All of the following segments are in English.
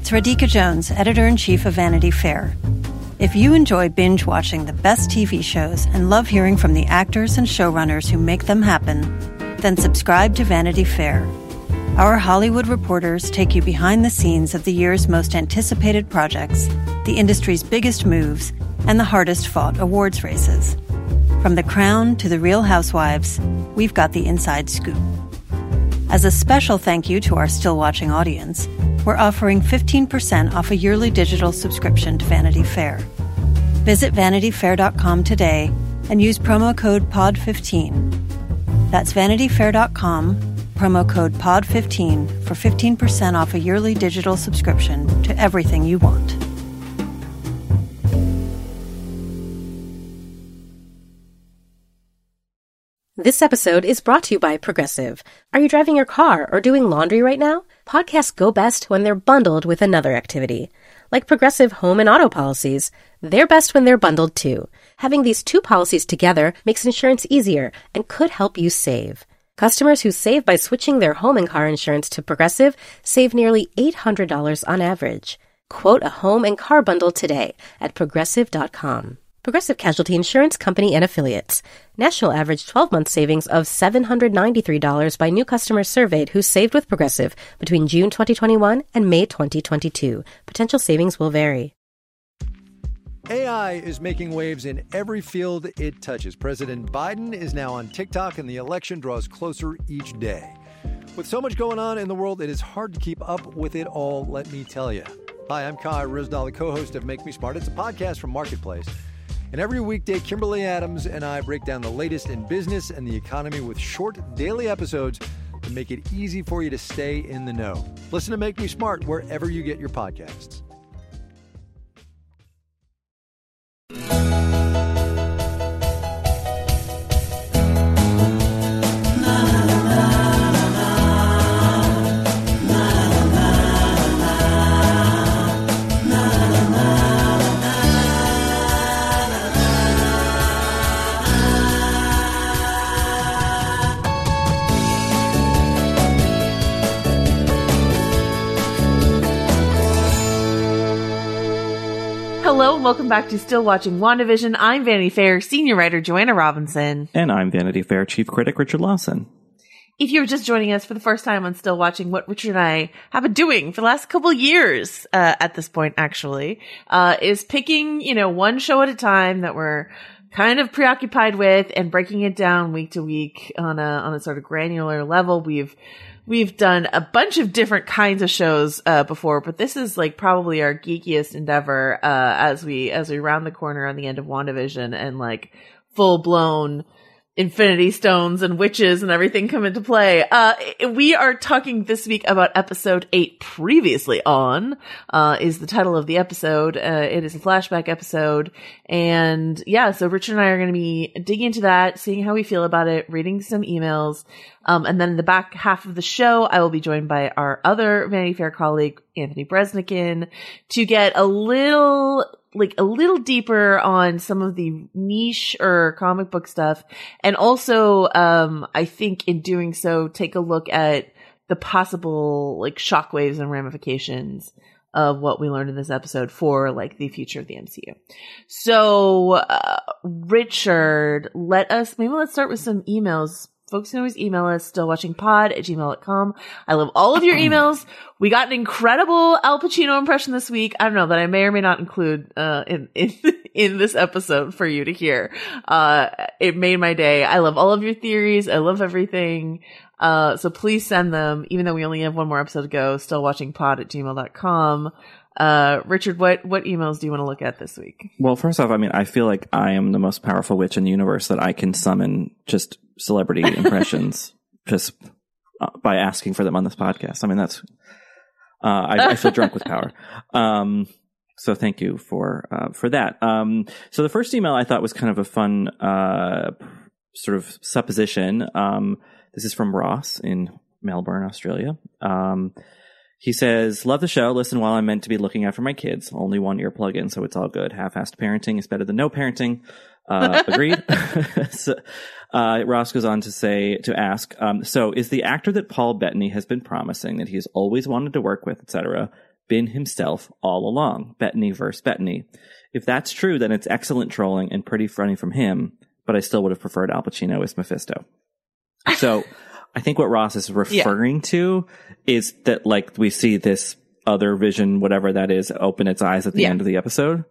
It's Radhika Jones, Editor-in-Chief of Vanity Fair. If you enjoy binge-watching the best TV shows and love hearing from the actors and showrunners who make them happen, then subscribe to Vanity Fair. Our Hollywood reporters take you behind the scenes of the year's most anticipated projects, the industry's biggest moves, and the hardest-fought awards races. From The Crown to The Real Housewives, we've got the inside scoop. As a special thank you to our still-watching audience, we're offering 15% off a yearly digital subscription to Vanity Fair. Visit vanityfair.com today and use promo code POD15. That's vanityfair.com, promo code POD15 for 15% off a yearly digital subscription to everything you want. This episode is brought to you by Progressive. Are you driving your car or doing laundry right now? Podcasts go best when they're bundled with another activity. Like Progressive home and auto policies, they're best when they're bundled too. Having these two policies together makes insurance easier and could help you save. Customers who save by switching their home and car insurance to Progressive save nearly $800 on average. Quote a home and car bundle today at Progressive.com. Progressive Casualty Insurance Company and Affiliates. National average 12-month savings of $793 by new customers surveyed who saved with Progressive between June 2021 and May 2022. Potential savings will vary. AI is making waves in every field it touches. President Biden is now on TikTok, and the election draws closer each day. With so much going on in the world, it is hard to keep up with it all, let me tell you. Hi, I'm Kai Ryssdal, the co-host of Make Me Smart. It's a podcast from Marketplace. And every weekday, Kimberly Adams and I break down the latest in business and the economy with short daily episodes to make it easy for you to stay in the know. Listen to Make Me Smart wherever you get your podcasts. Hello and welcome back to Still Watching WandaVision. I'm Vanity Fair senior writer Joanna Robinson. And I'm Vanity Fair chief critic Richard Lawson. If you're just joining us for the first time on Still Watching, what Richard and I have been doing for the last couple years, at this point actually, is picking, one show at a time that we're kind of preoccupied with and breaking it down week to week on a sort of granular level. We've done a bunch of different kinds of shows before, but this is like probably our geekiest endeavor as we round the corner on the end of WandaVision and like full blown Infinity Stones and witches and everything come into play. We are talking this week about episode 8 previously on, is the title of the episode. It is a flashback episode. And yeah, so Richard and I are going to be digging into that, seeing how we feel about it, reading some emails. And then in the back half of the show, I will be joined by our other Vanity Fair colleague, Anthony Bresnikan, to get a little deeper on some of the niche or comic book stuff. And also, I think in doing so, take a look at the possible like shockwaves and ramifications of what we learned in this episode for like the future of the MCU. So, Richard, let's start with some emails. Folks can always email us, stillwatchingpod@gmail.com. I love all of your emails. We got an incredible Al Pacino impression this week. I don't know, that I may or may not include in this episode for you to hear. It made my day. I love all of your theories. I love everything. So please send them, even though we only have one more episode to go, stillwatchingpod@gmail.com. Richard, what emails do you want to look at this week? Well, first off, I feel like I am the most powerful witch in the universe, that I can summon just celebrity impressions just by asking for them on this podcast. That's, I feel drunk with power. So thank you for that. So the first email I thought was kind of a fun, sort of supposition. This is from Ross in Melbourne, Australia. He says, love the show. Listen while I'm meant to be looking after my kids. Only one earplug in, so it's all good. Half-assed parenting is better than no parenting. Agreed. So, Ross goes on to ask, so is the actor that Paul Bettany has been promising that he's always wanted to work with, etc., been himself all along. Bettany versus Bettany. If that's true, then it's excellent trolling and pretty funny from him, but I still would have preferred Al Pacino as Mephisto. So I think what Ross is referring to is that, like, we see this other vision, whatever that is, open its eyes at the end of the episode.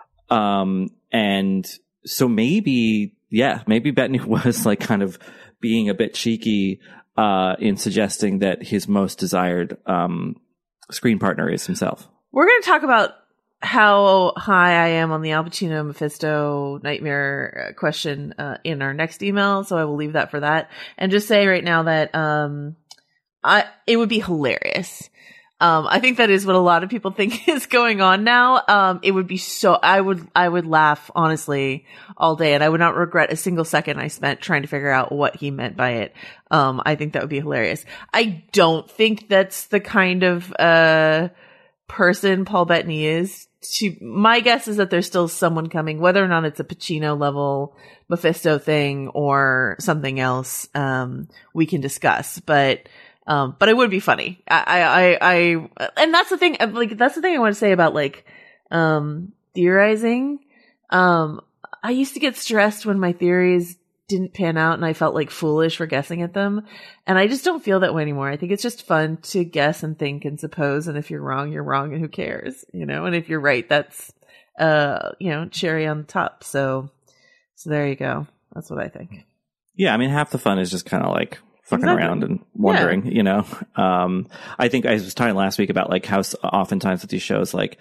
And so maybe Bettany was like kind of being a bit cheeky in suggesting that his most desired screen partner is himself. We're going to talk about how high I am on the Al Pacino Mephisto nightmare question in our next email, so I will leave that for that. And just say right now that it would be hilarious. I think that is what a lot of people think is going on now. It would be I would laugh honestly all day, and I would not regret a single second I spent trying to figure out what he meant by it. I think that would be hilarious. I don't think that's the kind of person Paul Bettany is. My guess is that there's still someone coming, whether or not it's a Pacino level Mephisto thing or something else, we can discuss. But it would be funny. And that's the thing, like, that's the thing I want to say about, like, theorizing. I used to get stressed when my theories didn't pan out and I felt like foolish for guessing at them. And I just don't feel that way anymore. I think it's just fun to guess and think and suppose. And if you're wrong, you're wrong, and who cares, and if you're right, that's, cherry on the top. So there you go. That's what I think. Yeah. I mean, half the fun is just kind of like fucking around and wondering, I think I was talking last week about like how oftentimes with these shows, like,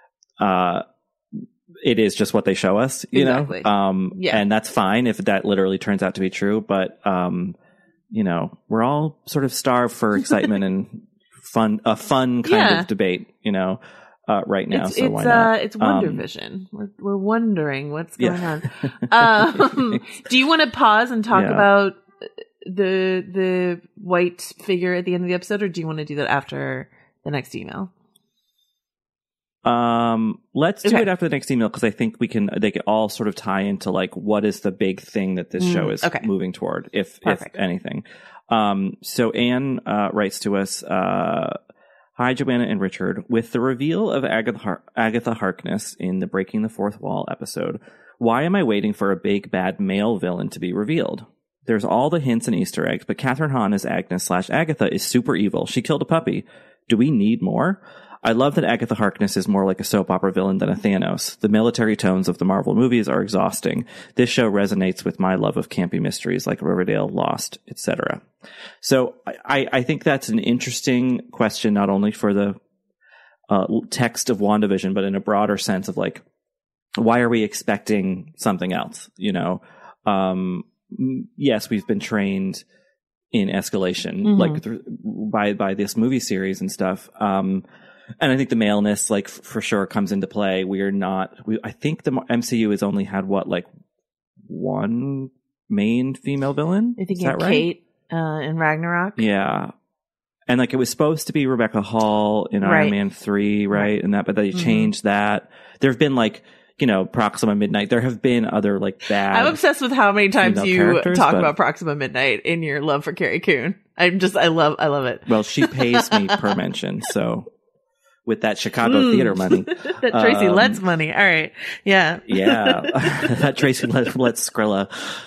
it is just what they show us, Exactly. And that's fine if that literally turns out to be true. But, we're all sort of starved for excitement and a fun kind of debate, right now. Why not? It's Wonder Vision. We're wondering what's going on. Do you want to pause and talk about the white figure at the end of the episode, or do you want to do that after the next email? Let's do it after the next email, because I think they can all sort of tie into like what is the big thing that this show is moving toward, if anything. So Anne writes to us, hi Joanna and Richard. With the reveal of Agatha Harkness in the Breaking the Fourth Wall episode, why am I waiting for a big bad male villain to be revealed? There's all the hints and Easter eggs, but Catherine Hahn as Agnes/Agatha is super evil. She killed a puppy. Do we need more? I love that Agatha Harkness is more like a soap opera villain than a Thanos. The military tones of the Marvel movies are exhausting. This show resonates with my love of campy mysteries like Riverdale, Lost, etc. So I think that's an interesting question, not only for the text of WandaVision, but in a broader sense of like, why are we expecting something else? Yes, we've been trained in escalation, like by this movie series and stuff. And I think the maleness, like, for sure comes into play. I think the MCU has only had one main female villain? I think Kate in Ragnarok. Yeah. And like it was supposed to be Rebecca Hall in Iron Man 3, right? And but they changed that. There have been like, Proxima Midnight. There have been other like bad. I'm obsessed with how many times you talk about Proxima Midnight in your love for Carrie Coon. I love it. Well, she pays me per mention, so. With that Chicago theater money. That Tracy Letts money. All right. Yeah. Yeah. That Tracy Letts Skrilla.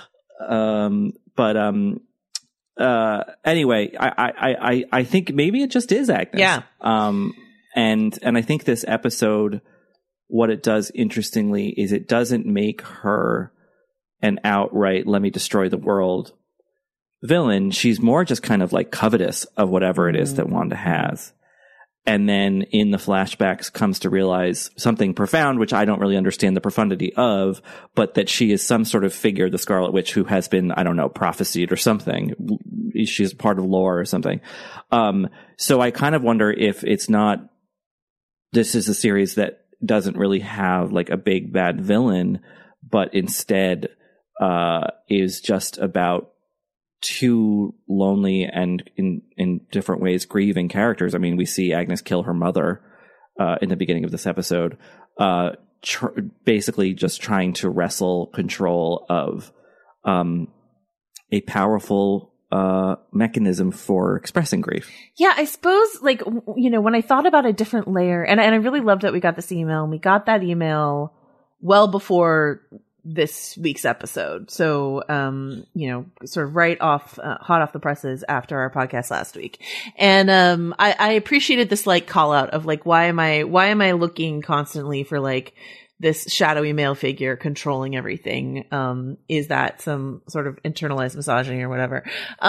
Anyway, I think maybe it just is Agnes. Yeah. And I think this episode, what it does interestingly is it doesn't make her an outright, let me destroy the world villain. She's more just kind of like covetous of whatever it is that Wanda has. And then in the flashbacks comes to realize something profound, which I don't really understand the profundity of, but that she is some sort of figure, the Scarlet Witch, who has been, I don't know, prophesied or something. She's part of lore or something. So I kind of wonder if this is a series that doesn't really have like a big bad villain, but instead, is just about two lonely and in different ways grieving characters. I mean, we see Agnes kill her mother in the beginning of this episode, basically just trying to wrestle control of a powerful mechanism for expressing grief. Yeah, I suppose, like, you know, when I thought about a different layer, and I really loved that we got this email, and we got that email well before this week's episode. So, you know, sort of right off, hot off the presses after our podcast last week. And, I appreciated this, like, call out of, like, why am I looking constantly for, like, this shadowy male figure controlling everything? Is that some sort of internalized misogyny or whatever?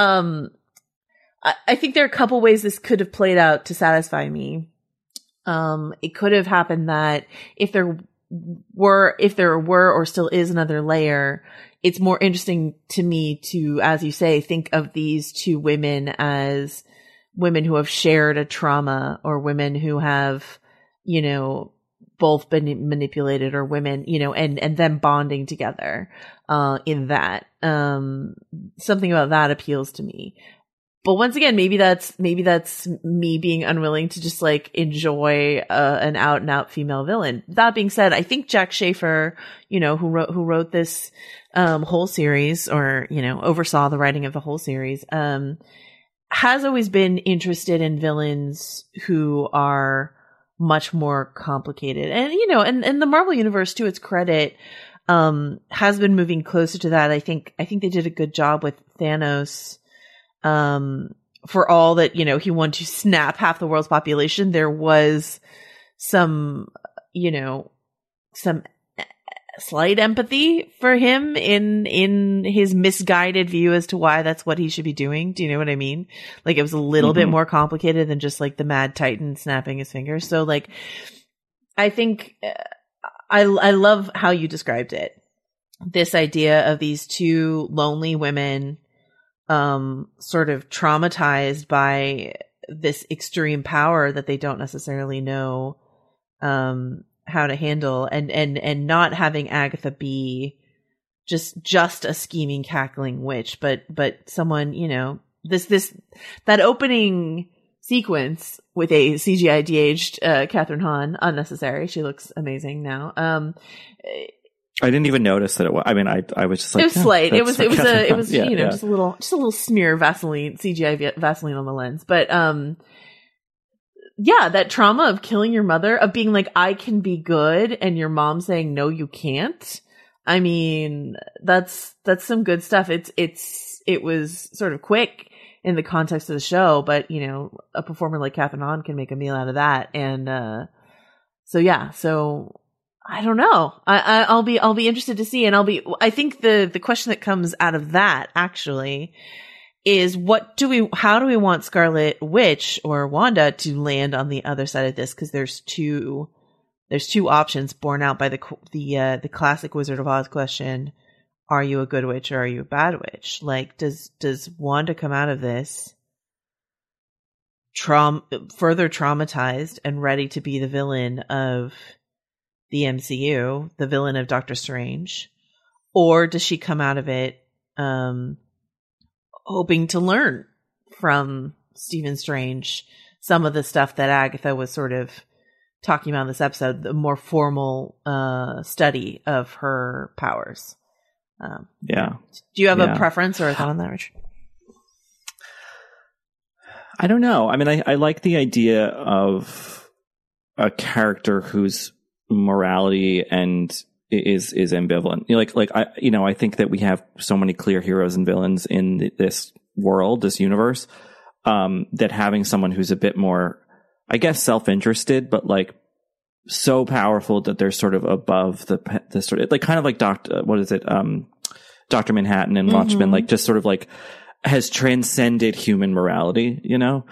I think there are a couple ways this could have played out to satisfy me. It could have happened that if there were or still is another layer, it's more interesting to me to, as you say, think of these two women as women who have shared a trauma, or women who have, you know, both been manipulated, or women, you know, and them bonding together, in that. Something about that appeals to me. But once again, maybe that's me being unwilling to just, like, enjoy an out and out female villain. That being said, I think Jack Schaefer, you know, who wrote this whole series, or, you know, oversaw the writing of the whole series, has always been interested in villains who are much more complicated. And, you know, and the Marvel Universe, to its credit, has been moving closer to that. I think they did a good job with Thanos. For all that, you know, he wanted to snap half the world's population, there was some, you know, some slight empathy for him in his misguided view as to why that's what he should be doing. Do you know what I mean? Like, it was a little bit more complicated than just, like, the Mad Titan snapping his fingers. So, like, I think I love how you described it. This idea of these two lonely women, sort of traumatized by this extreme power that they don't necessarily know, how to handle, and not having Agatha be just a scheming, cackling witch, but someone, you know, that opening sequence with a CGI de-aged, Catherine Hahn, unnecessary. She looks amazing now. I didn't even notice that it was. I mean, I was just like, it was slight. It was yeah, you know, yeah. just a little smear Vaseline, CGI Vaseline on the lens. But yeah, that trauma of killing your mother, of being like, I can be good, and your mom saying, no, you can't. I mean, that's some good stuff. It was sort of quick in the context of the show, but, you know, a performer like Catherine Hahn can make a meal out of that. And so I don't know. I'll be interested to see, and I think the question that comes out of that actually is, how do we want Scarlet Witch or Wanda to land on the other side of this? Because there's two options borne out by the classic Wizard of Oz question: are you a good witch or are you a bad witch? Like, does Wanda come out of this further traumatized and ready to be the villain of the MCU, the villain of Doctor Strange, or does she come out of it hoping to learn from Stephen Strange some of the stuff that Agatha was sort of talking about in this episode, the more formal study of her powers? Yeah. Do you have a preference or a thought on that, Richard? I don't know. I mean, I like the idea of a character whose morality and is ambivalent. I think that we have so many clear heroes and villains in this world, this universe, that having someone who's a bit more, I guess, self-interested, but like so powerful that they're sort of above the sort of, like, kind of like Dr. Manhattan and Watchmen, like just sort of like has transcended human morality, you know?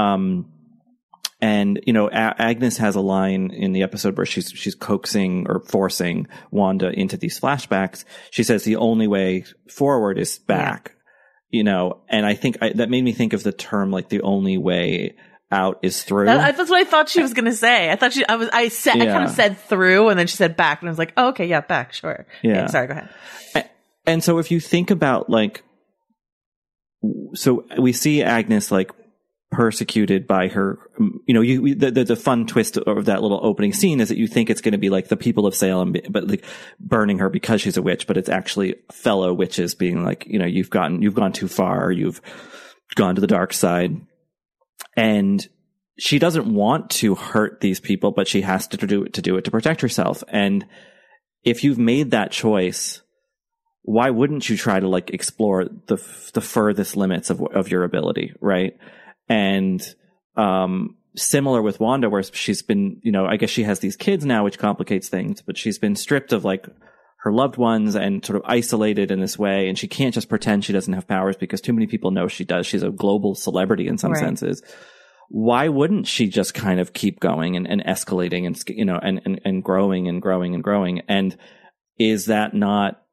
And, you know, Agnes has a line in the episode where she's coaxing or forcing Wanda into these flashbacks. She says the only way forward is back, you know, and I think that made me think of the term, like, the only way out is through. That's what I thought she was going to say. I thought I kind of said through, and then she said back, and I was like, oh, okay, yeah, back, sure. Yeah. Okay, sorry, go ahead. And so if you think about, like, so we see Agnes, like, persecuted by her, the fun twist of that little opening scene is that you think it's going to be like the people of Salem, but like burning her because she's a witch, but it's actually fellow witches being like, you've gone too far, you've gone to the dark side. And she doesn't want to hurt these people, but she has to do it to protect herself. And if you've made that choice, why wouldn't you try to like explore the furthest limits of your ability, right? And similar with Wanda, where she's been, I guess she has these kids now, which complicates things, but she's been stripped of like her loved ones and sort of isolated in this way. And she can't just pretend she doesn't have powers because too many people know she does. She's a global celebrity in some senses. Why wouldn't she just kind of keep going and escalating and growing and growing and growing? And is that not,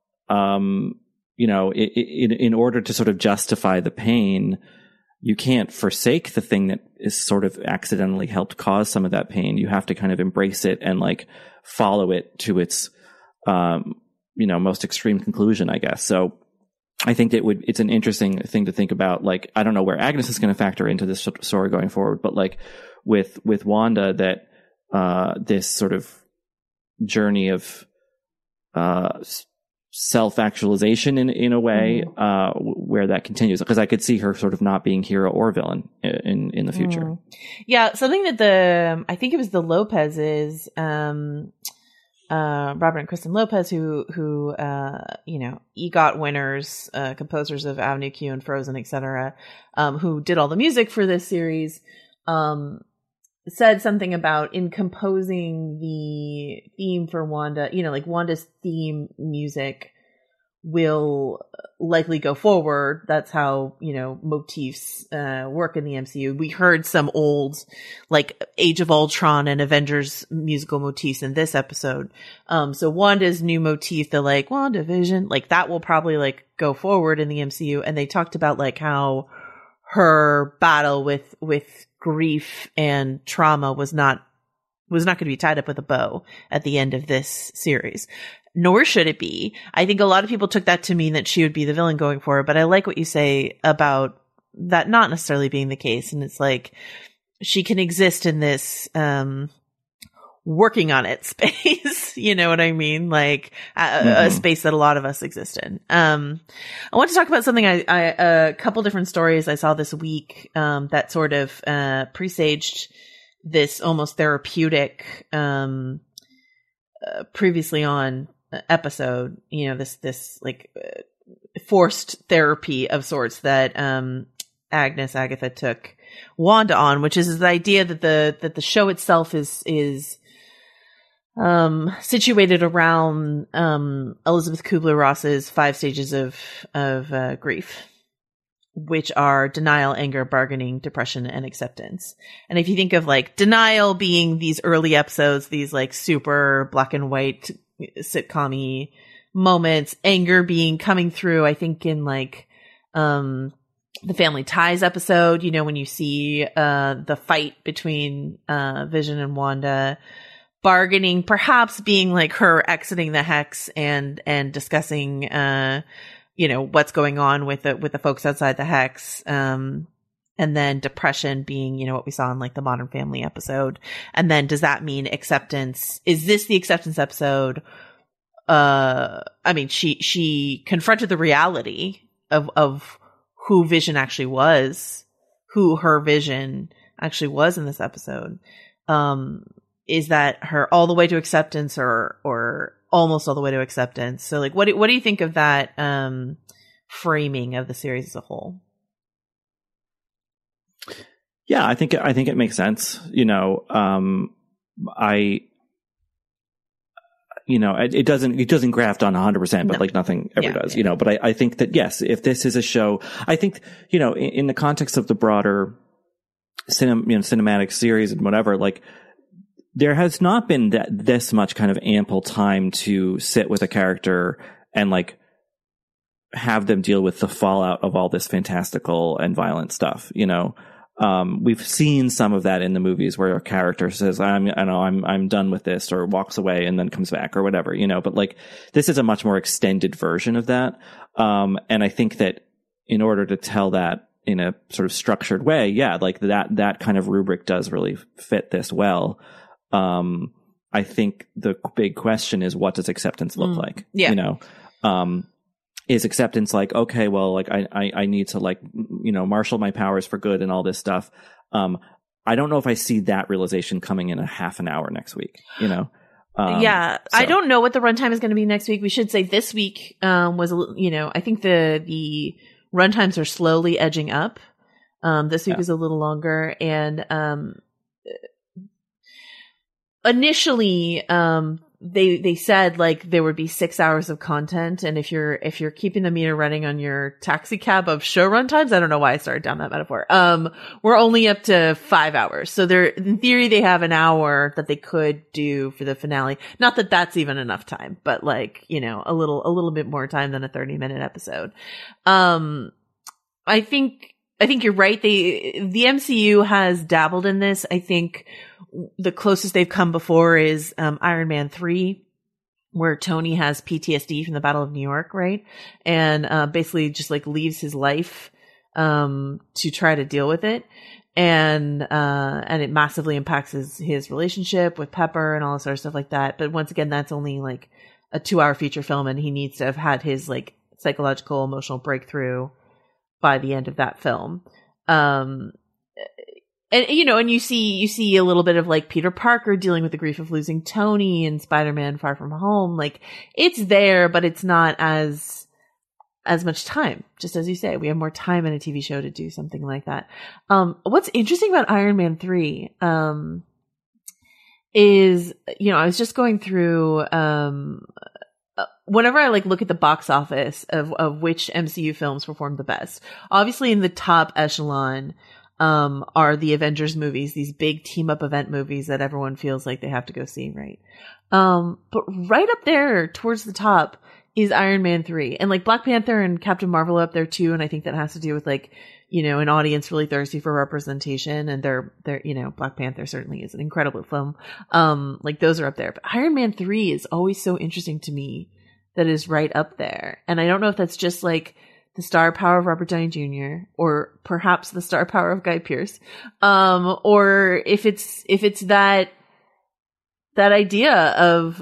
in order to sort of justify the pain, you can't forsake the thing that is sort of accidentally helped cause some of that pain. You have to kind of embrace it and like follow it to its, most extreme conclusion, I guess. So I think it's an interesting thing to think about. Like, I don't know where Agnes is going to factor into this story going forward, but like with Wanda, that, this sort of journey of, self-actualization in a way, where that continues, because I could see her sort of not being hero or villain in the future. Yeah. Something that I think it was the Lopez's, Robert and Kristen Lopez, who EGOT winners, composers of Avenue Q and Frozen, etc., who did all the music for this series, said something about in composing the theme for Wanda, like Wanda's theme music will likely go forward. That's how, motifs work in the MCU. We heard some old, like Age of Ultron and Avengers musical motifs in this episode. So Wanda's new motif, the like WandaVision, like that will probably like go forward in the MCU. And they talked about like how her battle with grief and trauma was not going to be tied up with a bow at the end of this series. Nor should it be. I think a lot of people took that to mean that she would be the villain going forward, but I like what you say about that not necessarily being the case. And it's like, she can exist in this, working on it space. You know what I mean? Like a space that a lot of us exist in. I want to talk about something a couple different stories I saw this week, that sort of, presaged this almost therapeutic, previously on episode, this like forced therapy of sorts that, Agatha took Wanda on, which is the idea that the show itself is situated around Elizabeth Kubler-Ross's 5 stages of grief, which are denial, anger, bargaining, depression, and acceptance. And if you think of like denial being these early episodes, these like super black and white sitcom-y moments, anger being coming through, I think in like the Family Ties episode, when you see the fight between Vision and Wanda, bargaining perhaps being like her exiting the Hex and discussing what's going on with the folks outside the Hex, and then depression being what we saw in like the Modern Family episode. And then does that mean acceptance? Is this the acceptance episode? She confronted the reality of who Vision actually was, who her Vision actually was in this episode. Is that her all the way to acceptance or almost all the way to acceptance? So like, what do you think of that, framing of the series as a whole? Yeah, I think it makes sense. It doesn't graft on 100%, but like nothing ever does, but I think that yes, if this is a show, I think, in the context of the broader cinematic series and whatever, like there has not been this much kind of ample time to sit with a character and like have them deal with the fallout of all this fantastical and violent stuff, We've seen some of that in the movies where a character says, I'm done with this, or walks away and then comes back or whatever, but like this is a much more extended version of that. And I think that in order to tell that a sort of structured way, yeah, like that kind of rubric does really fit this well. I think the big question is, what does acceptance look like? Yeah. You know, is acceptance like, okay, well, like I need to like, you know, marshal my powers for good and all this stuff. I don't know if I see that realization coming in a half an hour next week, you know? So. I don't know what the runtime is going to be next week. We should say this week, was, you know, I think the runtimes are slowly edging up. This week is a little longer, and, initially, they said like there would be 6 hours of content, and if you're keeping the meter running on your taxi cab of show runtimes, I don't know why I started down that metaphor. We're only up to 5 hours, so in theory they have an hour that they could do for the finale. Not that that's even enough time, but like, you know, a little bit more time than a 30-minute episode. I think you're right. The MCU has dabbled in this. I think the closest they've come before is Iron Man 3, where Tony has PTSD from the Battle of New York, right? And basically just like leaves his life to try to deal with it. And it massively impacts his relationship with Pepper and all this sort of stuff like that. But once again, that's only like a 2-hour feature film, and he needs to have had his like psychological, emotional breakthrough by the end of that film. And, you know, and you see a little bit of like Peter Parker dealing with the grief of losing Tony in Spider-Man Far From Home. Like, it's there, but it's not as much time. Just as you say, we have more time in a TV show to do something like that. What's interesting about Iron Man 3, is, you know, I was just going through, whenever I like look at the box office of which MCU films performed the best, obviously in the top echelon, are the Avengers movies, these big team up event movies that everyone feels like they have to go see, right? But right up there towards the top is Iron Man 3, and like Black Panther and Captain Marvel are up there too. And I think that has to do with like, you know, an audience really thirsty for representation, and they're, you know, Black Panther certainly is an incredible film. Like those are up there, but Iron Man 3 is always so interesting to me that is right up there. And I don't know if that's just like the star power of Robert Downey Jr. or perhaps the star power of Guy Pearce, or if it's that idea of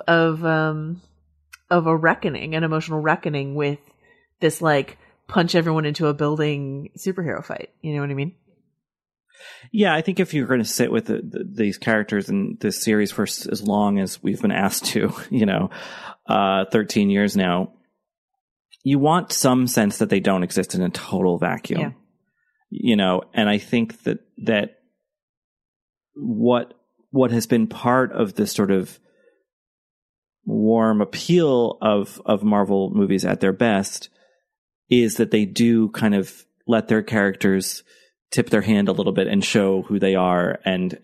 a reckoning, an emotional reckoning with this like punch everyone into a building superhero fight. You know what I mean? Yeah, I think if you're going to sit with these characters in this series for as long as we've been asked to, you know, 13 years now, you want some sense that they don't exist in a total vacuum, yeah. You know, and I think that what has been part of this sort of warm appeal of Marvel movies at their best is that they do kind of let their characters tip their hand a little bit and show who they are, and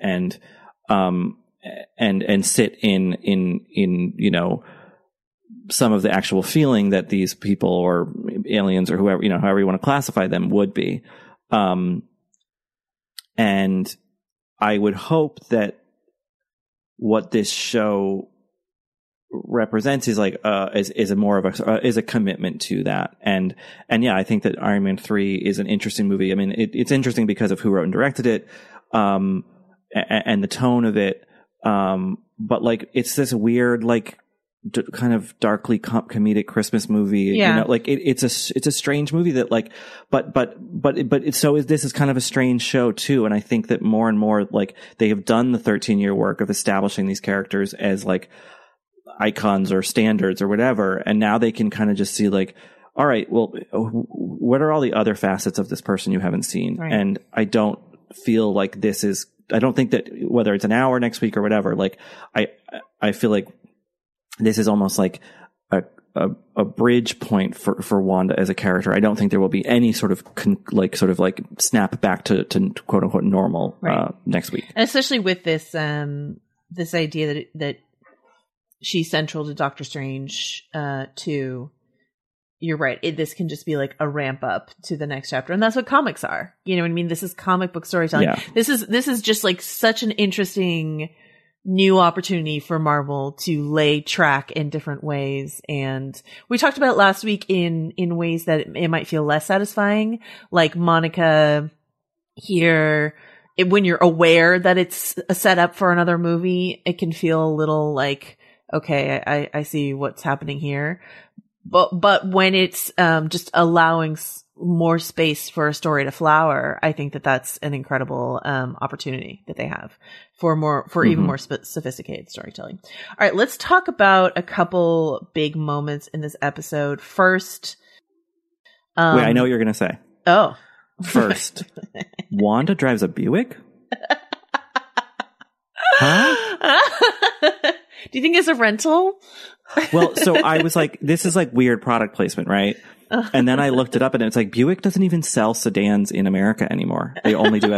sit in, you know, some of the actual feeling that these people or aliens or whoever, you know, however you want to classify them would be. And I would hope that what this show represents is like, is a more of is a commitment to that. And yeah, I think that Iron Man 3 is an interesting movie. I mean, it's interesting because of who wrote and directed it, and the tone of it. But like, it's this weird, like, kind of darkly comedic Christmas movie, yeah. You know, like it's a strange movie that like, but this is kind of a strange show too. And I think that more and more, like, they have done the 13-year work of establishing these characters as like icons or standards or whatever. And now they can kind of just see like, all right, well, what are all the other facets of this person you haven't seen? Right. And I don't feel like I don't think that whether it's an hour next week or whatever, like I feel like this is almost like a bridge point for Wanda as a character. I don't think there will be any sort of snap back to quote unquote normal, right, next week. And especially with this idea that she's central to Doctor Strange 2. You're right. This can just be like a ramp up to the next chapter. And that's what comics are. You know what I mean? This is comic book storytelling. Yeah. This is just like such an interesting new opportunity for Marvel to lay track in different ways. And we talked about it last week in ways that it might feel less satisfying, like Monica here. When you're aware that it's a setup for another movie, it can feel a little like, okay, I see what's happening here. But when it's just allowing more space for a story to flower, I think that that's an incredible opportunity that they have for even more sophisticated storytelling. All right, let's talk about a couple big moments in this episode. First, wait, I know what you're going to say. Oh. First, Wanda drives a Buick? Huh? Do you think it's a rental? Well, so I was like, this is like weird product placement, right? And then I looked it up and it's like Buick doesn't even sell sedans in America anymore. They only do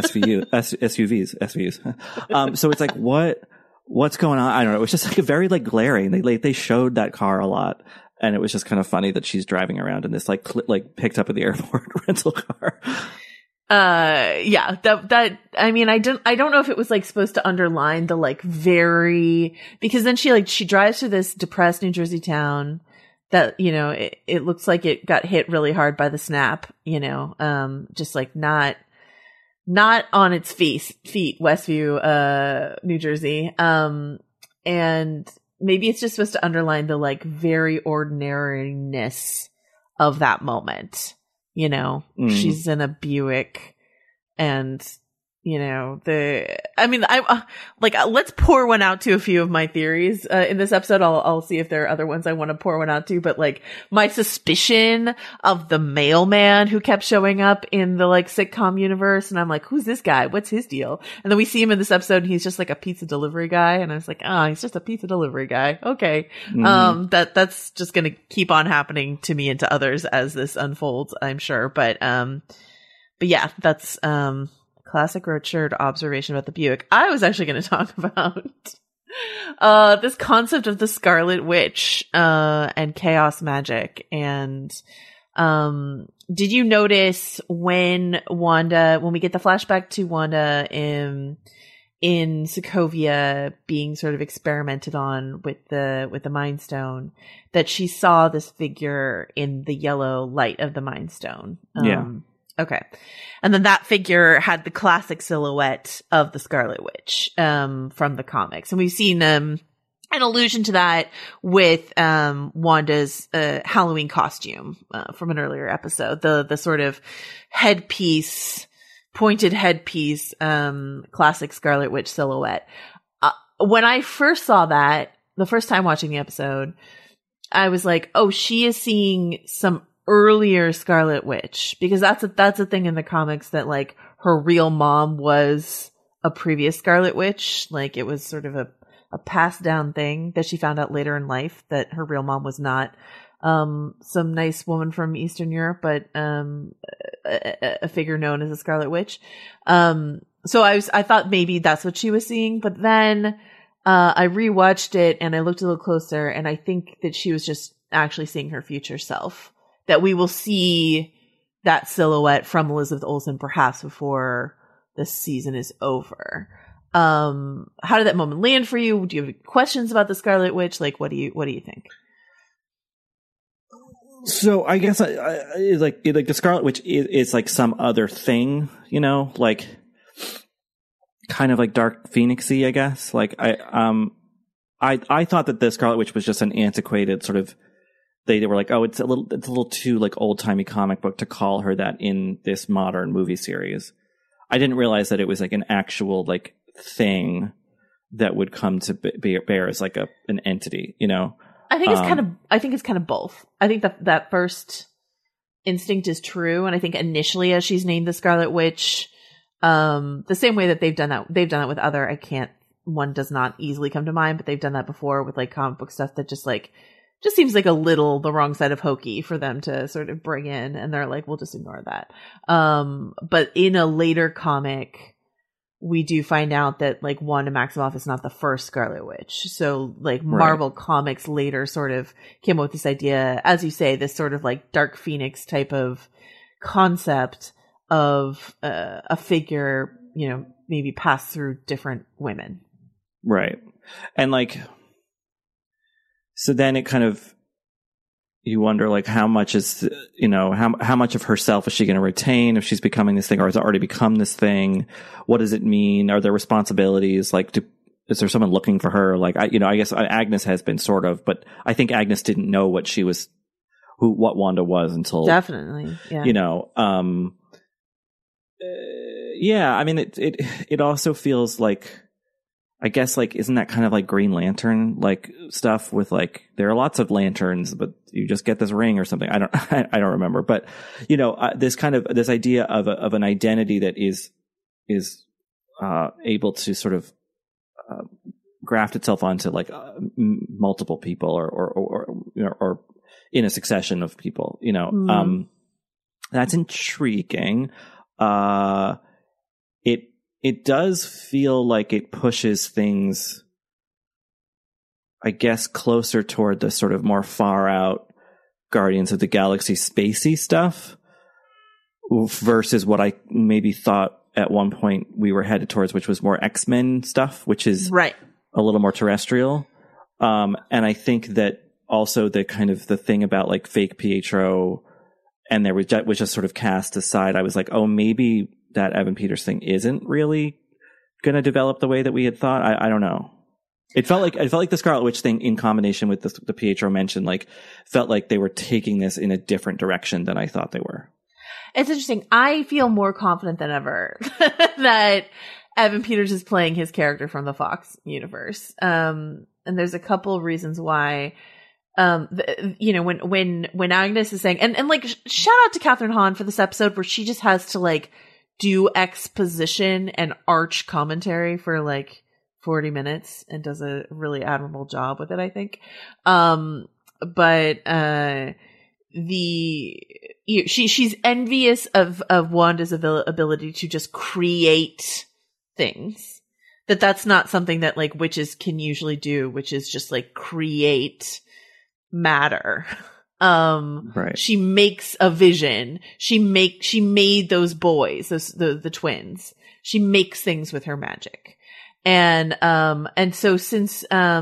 SUVs. So it's like, what's going on? I don't know. It was just like a very like glaring. They showed that car a lot. And it was just kind of funny that she's driving around in this like picked up at the airport rental car. Yeah, that, I mean, I don't know if it was like supposed to underline the like because then she drives to this depressed New Jersey town that, you know, it looks like it got hit really hard by the snap, you know, just like not on its feet, Westview, New Jersey. And maybe it's just supposed to underline the like very ordinariness of that moment. You know, she's in a Buick and, you know, let's pour one out to a few of my theories, in this episode. I'll see if there are other ones I want to pour one out to, but like my suspicion of the mailman who kept showing up in the like sitcom universe. And I'm like, who's this guy? What's his deal? And then we see him in this episode and he's just like a pizza delivery guy. And I was like, he's just a pizza delivery guy. Okay. That's just going to keep on happening to me and to others as this unfolds, I'm sure. But yeah, that's, classic Roadshirt observation about the Buick. I was actually going to talk about this concept of the Scarlet Witch and chaos magic. And did you notice when we get the flashback to Wanda in Sokovia being sort of experimented on with the Mind Stone, that she saw this figure in the yellow light of the Mind Stone? Yeah. Okay. And then that figure had the classic silhouette of the Scarlet Witch, from the comics. And we've seen, an allusion to that with, Wanda's, Halloween costume, from an earlier episode. The sort of pointed headpiece, classic Scarlet Witch silhouette. When I first saw that, the first time watching the episode, I was like, oh, she is seeing some earlier Scarlet Witch, because that's a thing in the comics, that like her real mom was a previous Scarlet Witch. Like it was sort of a passed down thing that she found out later in life, that her real mom was not some nice woman from Eastern Europe, but a figure known as a Scarlet Witch. So I thought maybe that's what she was seeing, but then I rewatched it and I looked a little closer, and I think that she was just actually seeing her future self. That we will see that silhouette from Elizabeth Olsen perhaps before the season is over. How did that moment land for you? Do you have questions about the Scarlet Witch? Like, what do you think? So I guess like the Scarlet Witch is like some other thing, you know, like kind of like Dark Phoenix-y, I guess. Like I thought that the Scarlet Witch was just an antiquated sort of. They were like, oh, it's a little too like old timey comic book to call her that in this modern movie series. I didn't realize that it was like an actual like thing that would come to bear as like an entity, you know. I think it's kind of both. I think that first instinct is true, and I think initially, as she's named the Scarlet Witch, the same way that they've done that with other, one does not easily come to mind, but they've done that before with like comic book stuff that just seems like a little the wrong side of hokey for them to sort of bring in, and they're like, we'll just ignore that. But in a later comic, we do find out that like Wanda Maximoff is not the first Scarlet Witch. So like Marvel Comics later sort of came up with this idea, as you say, this sort of like Dark Phoenix type of concept of a figure, you know, maybe passed through different women. Right. And like, so then it kind of, you wonder like how much is, how much of herself is she going to retain if she's becoming this thing, or has it already become this thing? What does it mean? Are there responsibilities? Like, is there someone looking for her? Like, I guess Agnes has been sort of, but I think Agnes didn't know what what Wanda was until definitely, yeah. Yeah. I mean, it also feels like, I guess, like, isn't that kind of like Green Lantern like stuff with like, there are lots of lanterns, but you just get this ring or something. I don't remember, but this kind of, this idea of an identity that is able to sort of graft itself onto like multiple people or in a succession of people, that's intriguing. It does feel like it pushes things, I guess, closer toward the sort of more far out Guardians of the Galaxy spacey stuff versus what I maybe thought at one point we were headed towards, which was more X-Men stuff, which is right. A little more terrestrial. And I think that also the kind of the thing about like fake Pietro and there was just sort of cast aside. I was like, oh, maybe that Evan Peters thing isn't really going to develop the way that we had thought. I don't know. It felt like the Scarlet Witch thing in combination with the Pietro mention, like felt like they were taking this in a different direction than I thought they were. It's interesting. I feel more confident than ever that Evan Peters is playing his character from the Fox universe. And there's a couple of reasons why. When Agnes is saying, and like, shout out to Catherine Hahn for this episode where she just has to like do exposition and arch commentary for like 40 minutes and does a really admirable job with it, I think. She's envious of Wanda's ability to just create things. That's not something that like witches can usually do, which is just like create matter. Right. She makes a vision. She made those boys, the twins. She makes things with her magic. And so since,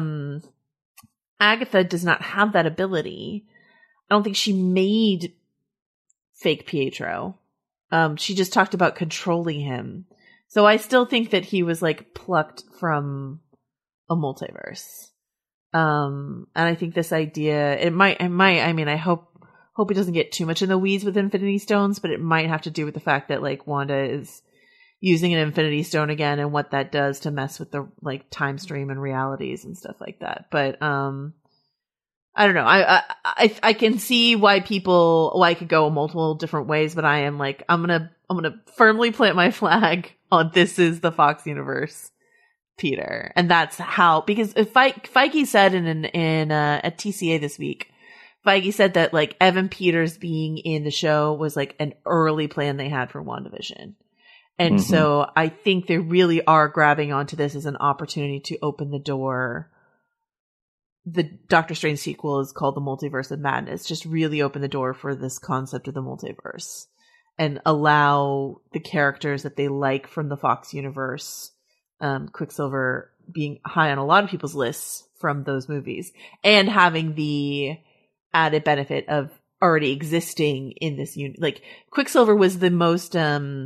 Agatha does not have that ability, I don't think she made fake Pietro. She just talked about controlling him. So I still think that he was like plucked from a multiverse. And I think this idea, I mean, I hope it doesn't get too much in the weeds with Infinity Stones, but it might have to do with the fact that like Wanda is using an Infinity Stone again and what that does to mess with the like time stream and realities and stuff like that. But, I don't know. I can see why it could go multiple different ways, but I am like, I'm going to firmly plant my flag on this is the Fox universe. Peter, and that's how, because Feige said at TCA this week, Feige said that like Evan Peters being in the show was like an early plan they had for WandaVision, and so I think they really are grabbing onto this as an opportunity to open the door. The Doctor Strange sequel is called The Multiverse of Madness. Just really open the door for this concept of the multiverse and allow the characters that they like from the Fox universe. Quicksilver being high on a lot of people's lists from those movies and having the added benefit of already existing in this like Quicksilver was the most, gosh,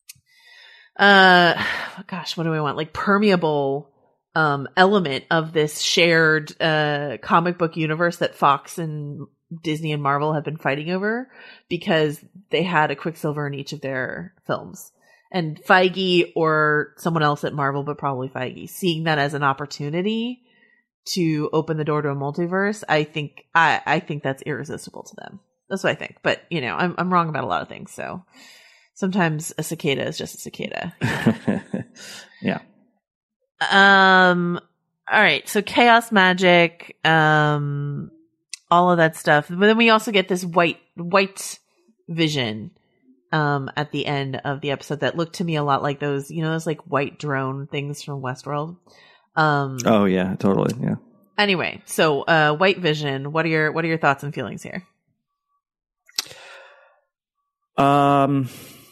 what do I want? Like permeable, element of this shared, comic book universe that Fox and Disney and Marvel have been fighting over because they had a Quicksilver in each of their films. And Feige or someone else at Marvel, but probably Feige, seeing that as an opportunity to open the door to a multiverse, I think that's irresistible to them. That's what I think. But I'm wrong about a lot of things. So sometimes a cicada is just a cicada. Yeah. All right. So chaos magic, all of that stuff. But then we also get this white vision. At the end of the episode that looked to me a lot like those like white drone things from Westworld. Oh yeah, totally. Yeah. Anyway, so, White Vision, what are your thoughts and feelings here?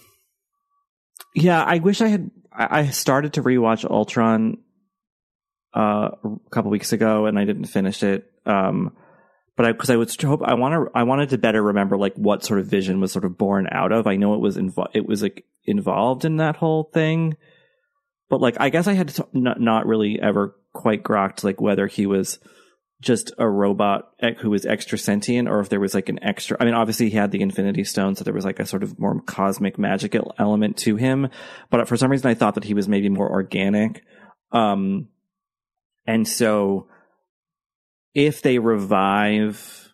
Yeah, I wish I started to rewatch Ultron, a couple weeks ago, and I didn't finish it. But because I wanted to better remember like what sort of Vision was sort of born out of. I know it was like involved in that whole thing, but like I guess I had to not really ever quite grokked like whether he was just a robot who was extra sentient, or if there was like an extra. I mean, obviously he had the Infinity Stone, so there was like a sort of more cosmic magic element to him. But for some reason, I thought that he was maybe more organic. And so, if they revive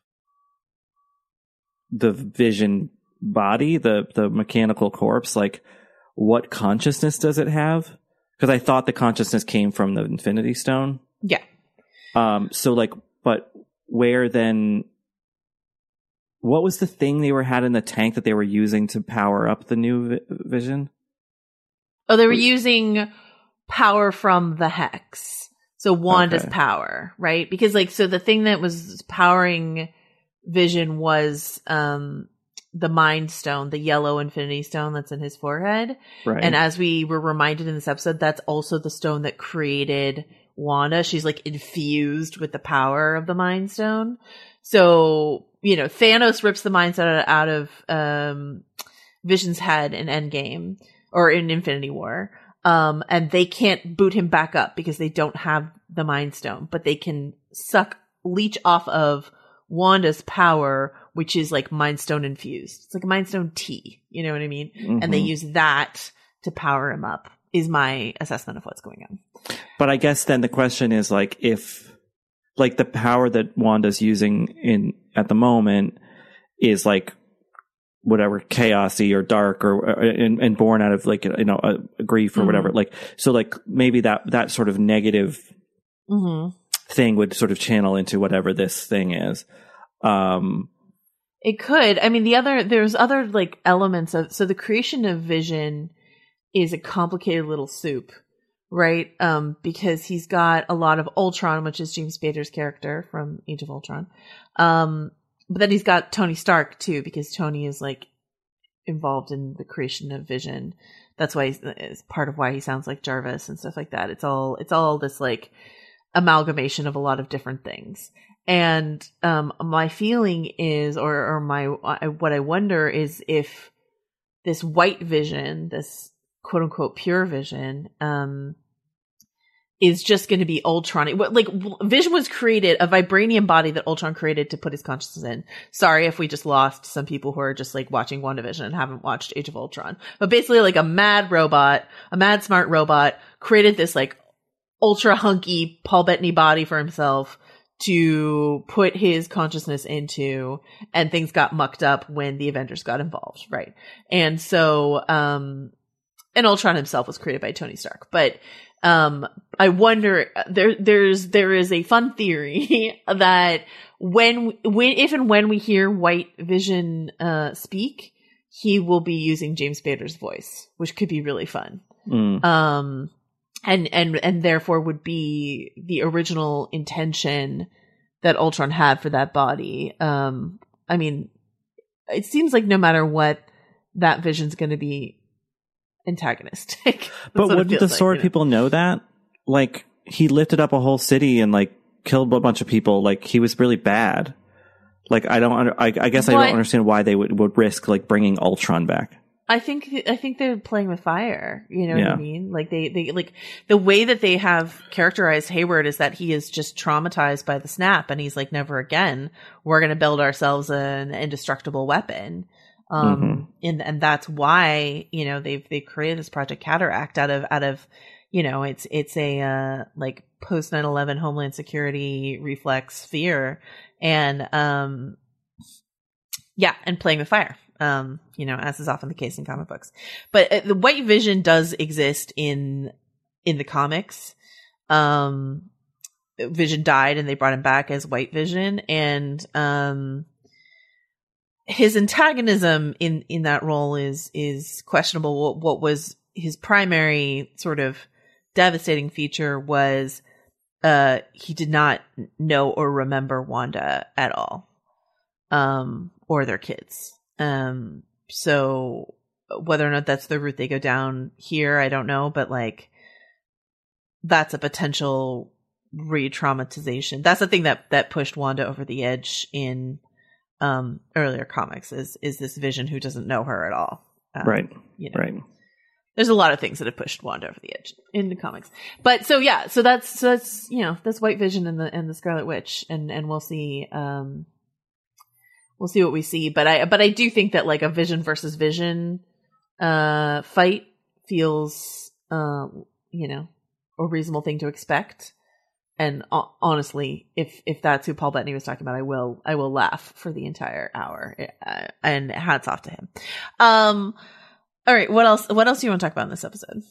the Vision body, the mechanical corpse, like what consciousness does it have? Because I thought the consciousness came from the Infinity Stone. Yeah. So like, but where then? What was the thing they had in the tank that they were using to power up the new Vision? Oh, they were using power from the Hex. So Wanda's power, right? Because like, so the thing that was powering Vision was the Mind Stone, the yellow Infinity Stone that's in his forehead. Right. And as we were reminded in this episode, that's also the stone that created Wanda. She's like infused with the power of the Mind Stone. So, you know, Thanos rips the Mind Stone out of Vision's head in Endgame or in Infinity War. And they can't boot him back up because they don't have the Mind Stone, but they can leech off of Wanda's power, which is like Mind Stone infused. It's like a Mind Stone tea, you know what I mean? Mm-hmm. And they use that to power him up, is my assessment of what's going on. But I guess then the question is like, if like the power that Wanda's using at the moment is like, whatever, chaosy or dark or and born out of like, you know, a grief or whatever. Like, so like maybe that sort of negative thing would sort of channel into whatever this thing is. It could. I mean, there's other like elements of, so the creation of Vision is a complicated little soup, right? Because he's got a lot of Ultron, which is James Spader's character from Age of Ultron. But then he's got Tony Stark too, because Tony is like involved in the creation of Vision. That's why it's part of why he sounds like Jarvis and stuff like that. It's all this like amalgamation of a lot of different things. And my feeling is, what I wonder is if this white Vision, this quote unquote pure Vision, is just going to be Ultron. Like Vision was created, a vibranium body that Ultron created to put his consciousness in. Sorry if we just lost some people who are just like watching WandaVision and haven't watched Age of Ultron. But basically like a mad smart robot created this like ultra hunky Paul Bettany body for himself to put his consciousness into, and things got mucked up when the Avengers got involved. Right. And so, and Ultron himself was created by Tony Stark, but I wonder, there is a fun theory that if and when we hear White Vision, speak, he will be using James Spader's voice, which could be really fun. And therefore would be the original intention that Ultron had for that body. I mean, it seems like no matter what, that Vision's going to be antagonistic. But wouldn't the Sword people know that? Like, he lifted up a whole city and like killed a bunch of people. Like, he was really bad. Like, I guess I don't understand why they would risk like bringing Ultron back. I think they're playing with fire. You know what I mean? Like they like the way that they have characterized Hayward is that he is just traumatized by the snap, and he's like, never again. We're going to build ourselves an indestructible weapon. And that's why, you know, they've created this Project Cataract out of, you know, it's a, like post 9/11 Homeland Security reflex fear and playing with fire. You know, as is often the case in comic books, but the White Vision does exist in the comics. Vision died and they brought him back as White Vision, and, his antagonism in that role is questionable. What was his primary sort of devastating feature was he did not know or remember Wanda at all, or their kids. So whether or not that's the route they go down here, I don't know, but like that's a potential re-traumatization. That's the thing that pushed Wanda over the edge in earlier comics is this Vision who doesn't know her at all. Right. Right. There's a lot of things that have pushed Wanda over the edge in the comics. But so that's that's White Vision and the Scarlet Witch, and we'll see what we see. But I do think that like a Vision versus Vision fight feels a reasonable thing to expect. And honestly, if that's who Paul Bettany was talking about, I will laugh for the entire hour. And hats off to him. All right, what else do you want to talk about in this episode?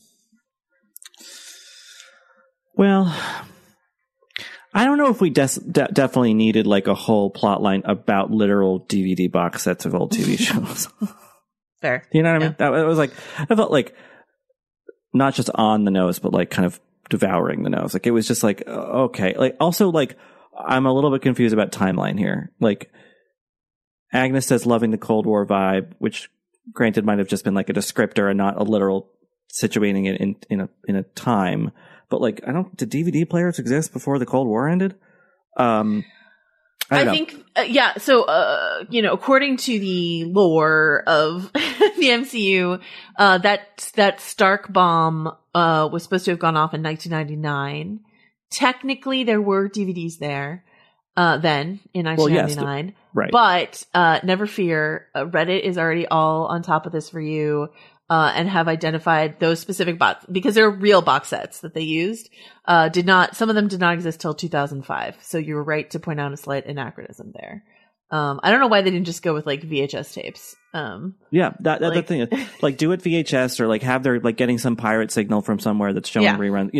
Well, I don't know if we definitely needed like a whole plot line about literal DVD box sets of old TV shows. Fair. You know what I mean? That was like, I felt like not just on the nose, but like kind of devouring the nose. Like it was just like, okay. Like also like, I'm a little bit confused about timeline here. Like Agnes says loving the Cold War vibe, which granted might have just been like a descriptor and not a literal situating it in a time. But like, did DVD players exist before the Cold War ended? I think, So, according to the lore of the MCU, that Stark bomb, was supposed to have gone off in 1999. Technically, there were DVDs there, then in 1999. Yes, right. But, never fear, Reddit is already all on top of this for you. And have identified those specific box, because they're real box sets that they used, some of them did not exist till 2005. So you were right to point out a slight anachronism there. I don't know why they didn't just go with like VHS tapes. That's the thing. Like do it VHS or like have their like getting some pirate signal from somewhere that's showing reruns,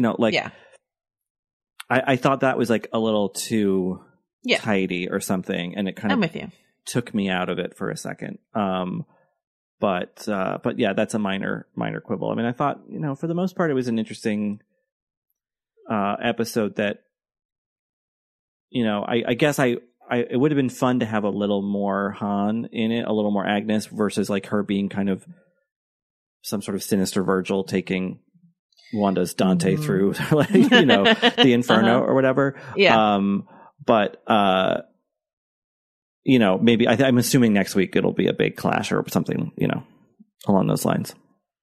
I thought that was like a little too tidy or something. And it kind I'm with you. Took me out of it for a second. But yeah, that's a minor quibble. I mean, I thought, for the most part, it was an interesting episode that, I guess it would have been fun to have a little more Han in it, a little more Agnes versus like her being kind of some sort of sinister Virgil taking Wanda's Dante through like, the Inferno or whatever. Yeah. Maybe I'm assuming next week it'll be a big clash or something, along those lines.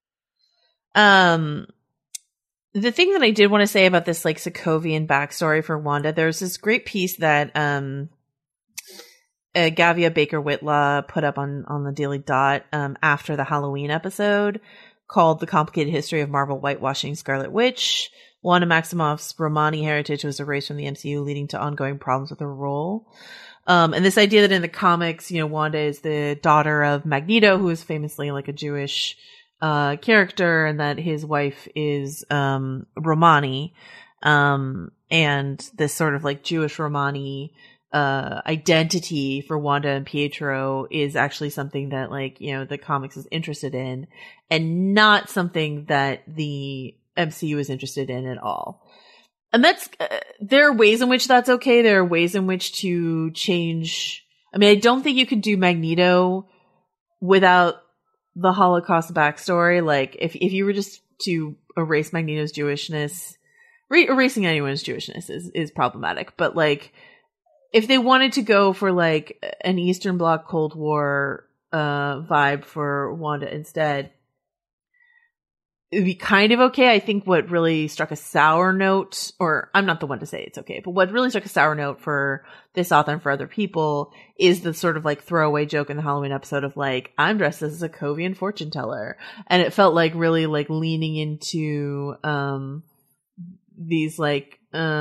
The thing that I did want to say about this like Sokovian backstory for Wanda, there's this great piece that Gavia Baker Whitlaw put up on the Daily Dot after the Halloween episode called "The Complicated History of Marvel Whitewashing Scarlet Witch." Wanda Maximoff's Romani heritage was erased from the MCU, leading to ongoing problems with her role. And this idea that in the comics, Wanda is the daughter of Magneto, who is famously like a Jewish character, and that his wife is Romani. And this sort of like Jewish Romani identity for Wanda and Pietro is actually something that like, the comics is interested in, and not something that the MCU is interested in at all. And that's, there are ways in which that's okay. There are ways in which to change. I mean, I don't think you could do Magneto without the Holocaust backstory. Like, if you were just to erase Magneto's Jewishness, erasing anyone's Jewishness is problematic. But like, if they wanted to go for like an Eastern Bloc Cold War, vibe for Wanda instead, it would be kind of okay. I think what really struck a sour note, or I'm not the one to say it's okay, but what really struck a sour note for this author and for other people is the sort of like throwaway joke in the Halloween episode of like, I'm dressed as a Sokovian fortune teller. And it felt like really like leaning into, these like,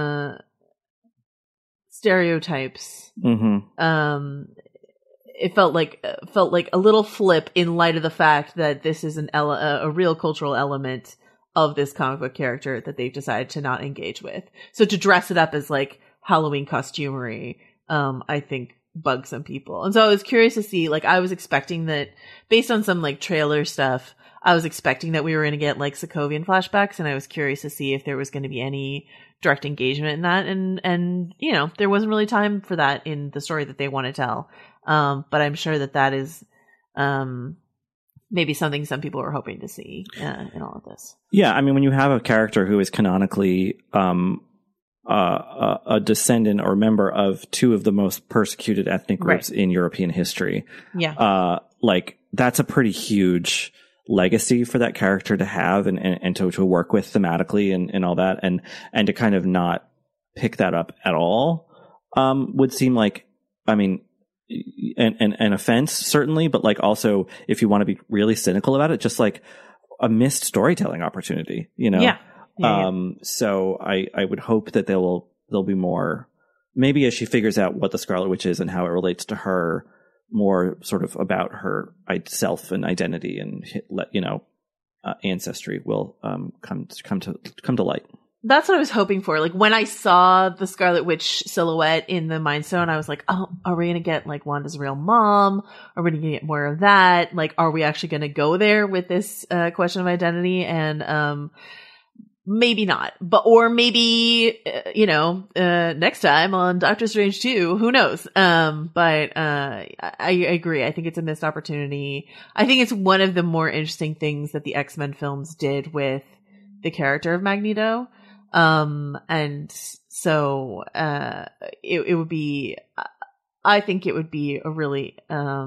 stereotypes. Mm-hmm. It felt like a little flip in light of the fact that this is a real cultural element of this comic book character that they've decided to not engage with. So to dress it up as like Halloween costumery, I think bugs some people. And so I was curious to see, like, I was expecting that based on some like trailer stuff, I was expecting that we were going to get like Sokovian flashbacks, and I was curious to see if there was going to be any direct engagement in that. And there wasn't really time for that in the story that they want to tell. But I'm sure that is, maybe something some people are hoping to see in all of this. Yeah, I mean, when you have a character who is canonically a descendant or member of two of the most persecuted ethnic groups in European history. Yeah. Like that's a pretty huge legacy for that character to have and to work with thematically and all that. And to kind of not pick that up at all, would seem like, I mean, an offense certainly, but like also if you want to be really cynical about it, just like a missed storytelling opportunity, you know? Yeah. So I would hope that there'll be more, maybe as she figures out what the Scarlet Witch is and how it relates to her, more sort of about her self and identity and ancestry will come to light. That's what I was hoping for. Like when I saw the Scarlet Witch silhouette in the Mind Stone, I was like, oh, are we going to get like Wanda's real mom? Are we going to get more of that? Like, are we actually going to go there with this question of identity? And maybe not, or maybe, next time on Doctor Strange 2, who knows? But I agree. I think it's a missed opportunity. I think it's one of the more interesting things that the X-Men films did with the character of Magneto. And so, it would be, I think it would be a really,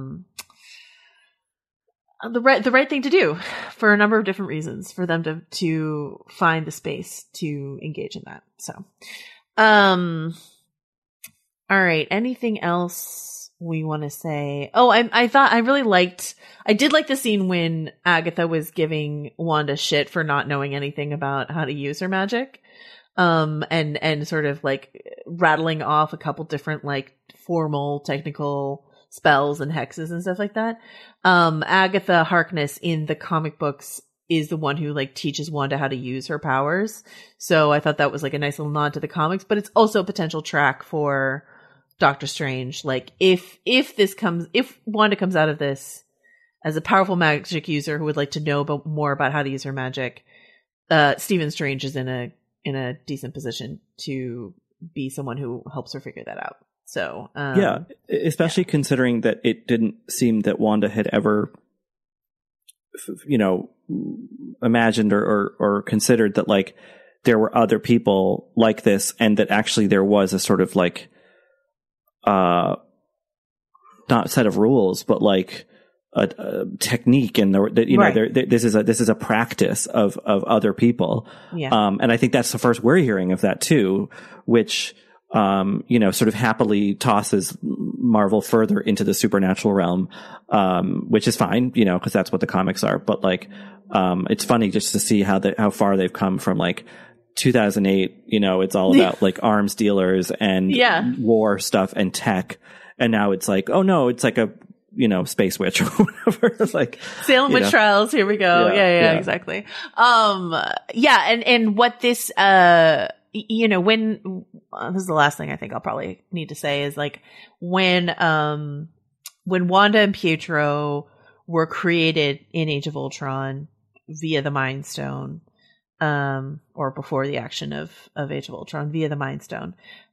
the right thing to do for a number of different reasons for them to find the space to engage in that. So, all right. Anything else we want to say? Oh, I did like the scene when Agatha was giving Wanda shit for not knowing anything about how to use her magic. And sort of like rattling off a couple different like formal technical spells and hexes and stuff like that. Agatha Harkness in the comic books is the one who like teaches Wanda how to use her powers. So I thought that was like a nice little nod to the comics, but it's also a potential track for Doctor Strange. Like if Wanda comes out of this as a powerful magic user who would like to know more about how to use her magic, Stephen Strange is in a decent position to be someone who helps her figure that out. So, especially considering that it didn't seem that Wanda had ever, imagined or considered that like there were other people like this, and that actually there was a sort of like, not set of rules, but like a technique, and this is a practice of other people. Yeah. And I think that's the first we're hearing of that too, which, sort of happily tosses Marvel further into the supernatural realm, which is fine, because that's what the comics are. But like, it's funny just to see how far they've come from like 2008. It's all about like arms dealers and war stuff and tech, and now it's like, oh no, it's like a space witch or whatever. Like Salem witch trials. Here we go. Yeah, exactly. And what this, when this is the last thing I think I'll probably need to say is like when Wanda and Pietro were created in Age of Ultron via the Mind Stone, or before the action of Age of Ultron via the Mind Stone,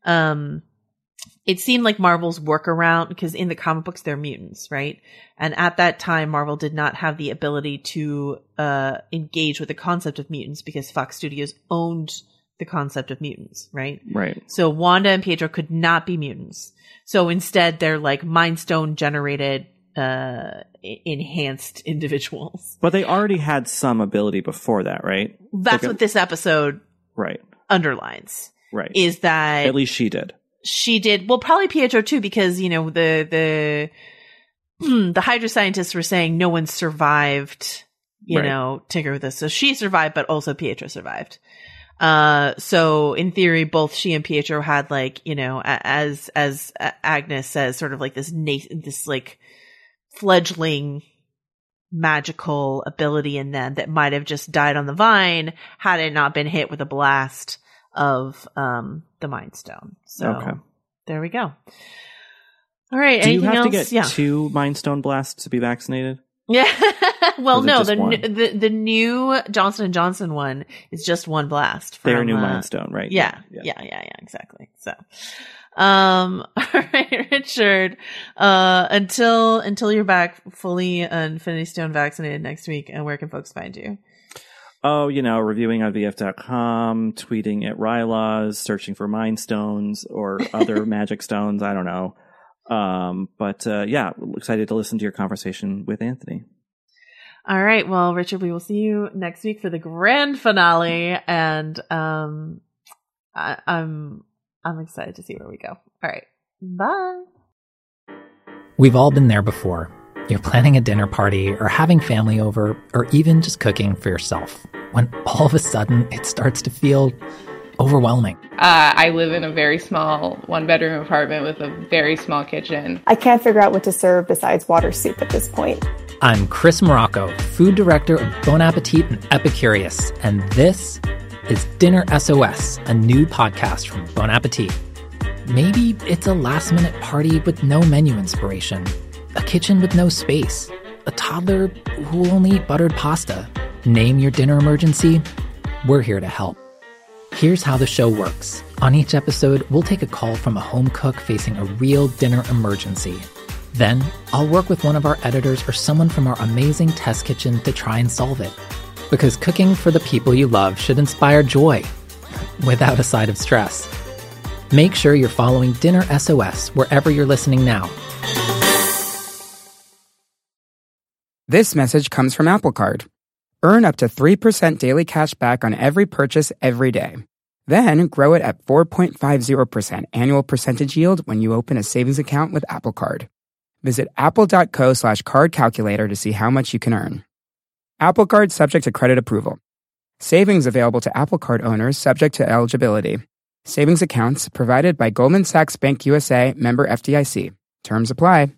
it seemed like Marvel's workaround, because in the comic books they're mutants, right? And at that time, Marvel did not have the ability to engage with the concept of mutants because Fox Studios owned the concept of mutants, right? Right. So Wanda and Pietro could not be mutants. So instead, they're like Mind Stone generated enhanced individuals. But they already had some ability before that, right? That's what this episode underlines. Right. Is that at least she did. She did. Well, probably Pietro too, because the Hydra scientists were saying no one survived, tinker with this. So she survived, but also Pietro survived. So in theory, both she and Pietro had like, as Agnes says, sort of like this like fledgling magical ability in them that might have just died on the vine had it not been hit with a blast of the Mind Stone. So there we go. All right. Do anything you have else? to get 2 Mind Stone blasts to be vaccinated? Yeah. Well, no, the new Johnson & Johnson one is just 1 blast. Their new Mind Stone, right? Yeah, exactly. So, all right, Richard, until you're back fully Infinity Stone vaccinated next week, and where can folks find you? Oh, reviewing on VF.com, tweeting at Rylaws, searching for Mind Stones or other magic stones. I don't know. But excited to listen to your conversation with Anthony. All right. Well, Richard, we will see you next week for the grand finale. And I'm excited to see where we go. All right. Bye. We've all been there before. You're planning a dinner party or having family over or even just cooking for yourself when all of a sudden it starts to feel overwhelming. I live in a very small one-bedroom apartment with a very small kitchen. I can't figure out what to serve besides water soup at this point. I'm Chris Morocco, food director of Bon Appetit and Epicurious, and this is Dinner SOS, a new podcast from Bon Appetit. Maybe it's a last-minute party with no menu inspiration, a kitchen with no space, a toddler who will only eat buttered pasta. Name your dinner emergency. We're here to help. Here's how the show works. On each episode, we'll take a call from a home cook facing a real dinner emergency. Then, I'll work with one of our editors or someone from our amazing test kitchen to try and solve it. Because cooking for the people you love should inspire joy, without a side of stress. Make sure you're following Dinner SOS wherever you're listening now. This message comes from Apple Card. Earn up to 3% daily cash back on every purchase every day. Then grow it at 4.50% annual percentage yield when you open a savings account with Apple Card. Visit apple.co/card calculator to see how much you can earn. Apple Card subject to credit approval. Savings available to Apple Card owners subject to eligibility. Savings accounts provided by Goldman Sachs Bank USA, member FDIC. Terms apply.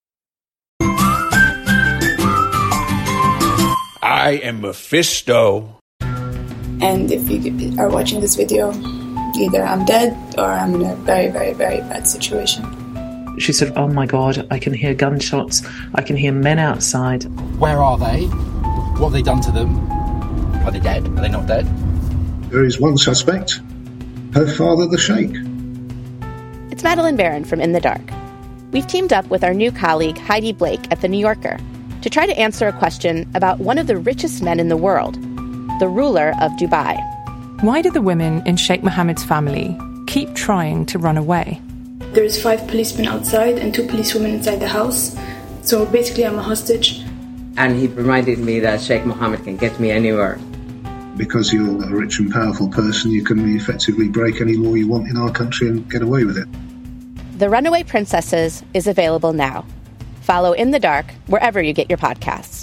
I am Mephisto. And if you are watching this video, either I'm dead or I'm in a very, very, very bad situation. She said, "Oh my God, I can hear gunshots. I can hear men outside." Where are they? What have they done to them? Are they dead? Are they not dead? There is one suspect, her father, the Sheikh. It's Madeline Barron from In the Dark. We've teamed up with our new colleague Heidi Blake at The New Yorker to try to answer a question about one of the richest men in the world, the ruler of Dubai. Why do the women in Sheikh Mohammed's family keep trying to run away? There's 5 policemen outside and 2 policewomen inside the house. So basically I'm a hostage. And he reminded me that Sheikh Mohammed can get me anywhere. Because you're a rich and powerful person, you can effectively break any law you want in our country and get away with it. The Runaway Princesses is available now. Follow In the Dark wherever you get your podcasts.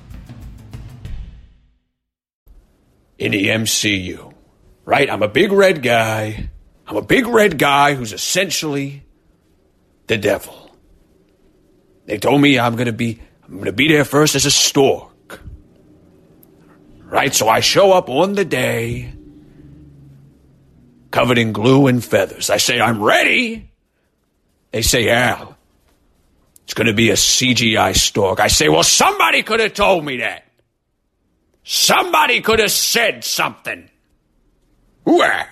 In the MCU, right? I'm a big red guy. I'm a big red guy who's essentially the devil. They told me I'm gonna be there first as a stork. Right? So I show up on the day covered in glue and feathers. I say, I'm ready. They say, yeah. It's going to be a CGI stork. I say, well, somebody could have told me that. Somebody could have said something. Where?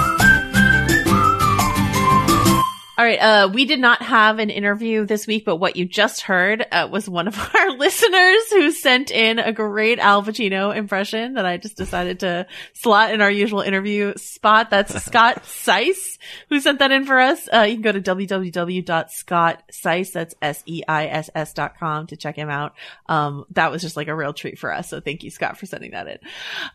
All right. We did not have an interview this week, but what you just heard was one of our listeners who sent in a great Al Pacino impression that I just decided to slot in our usual interview spot. That's Scott Seiss who sent that in for us. You can go to www.scottseiss, that's SEISS.com to check him out. That was just like a real treat for us. So thank you, Scott, for sending that in.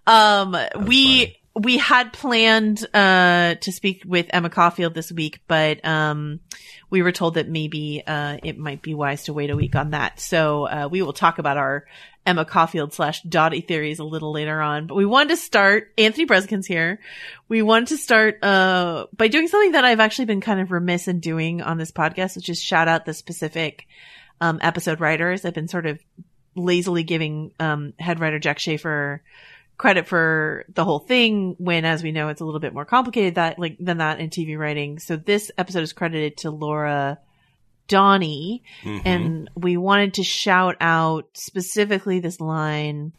We had planned to speak with Emma Caulfield this week, but we were told that maybe it might be wise to wait a week on that. So we will talk about our Emma Caulfield / Dottie theories a little later on. But we wanted to start, Anthony Brezikin's here. We wanted to start by doing something that I've actually been kind of remiss in doing on this podcast, which is shout out the specific episode writers. I've been sort of lazily giving head writer Jack Schaefer credit for the whole thing when, as we know, it's a little bit more complicated than that in TV writing. So this episode is credited to Laura Donnie, and we wanted to shout out specifically this line,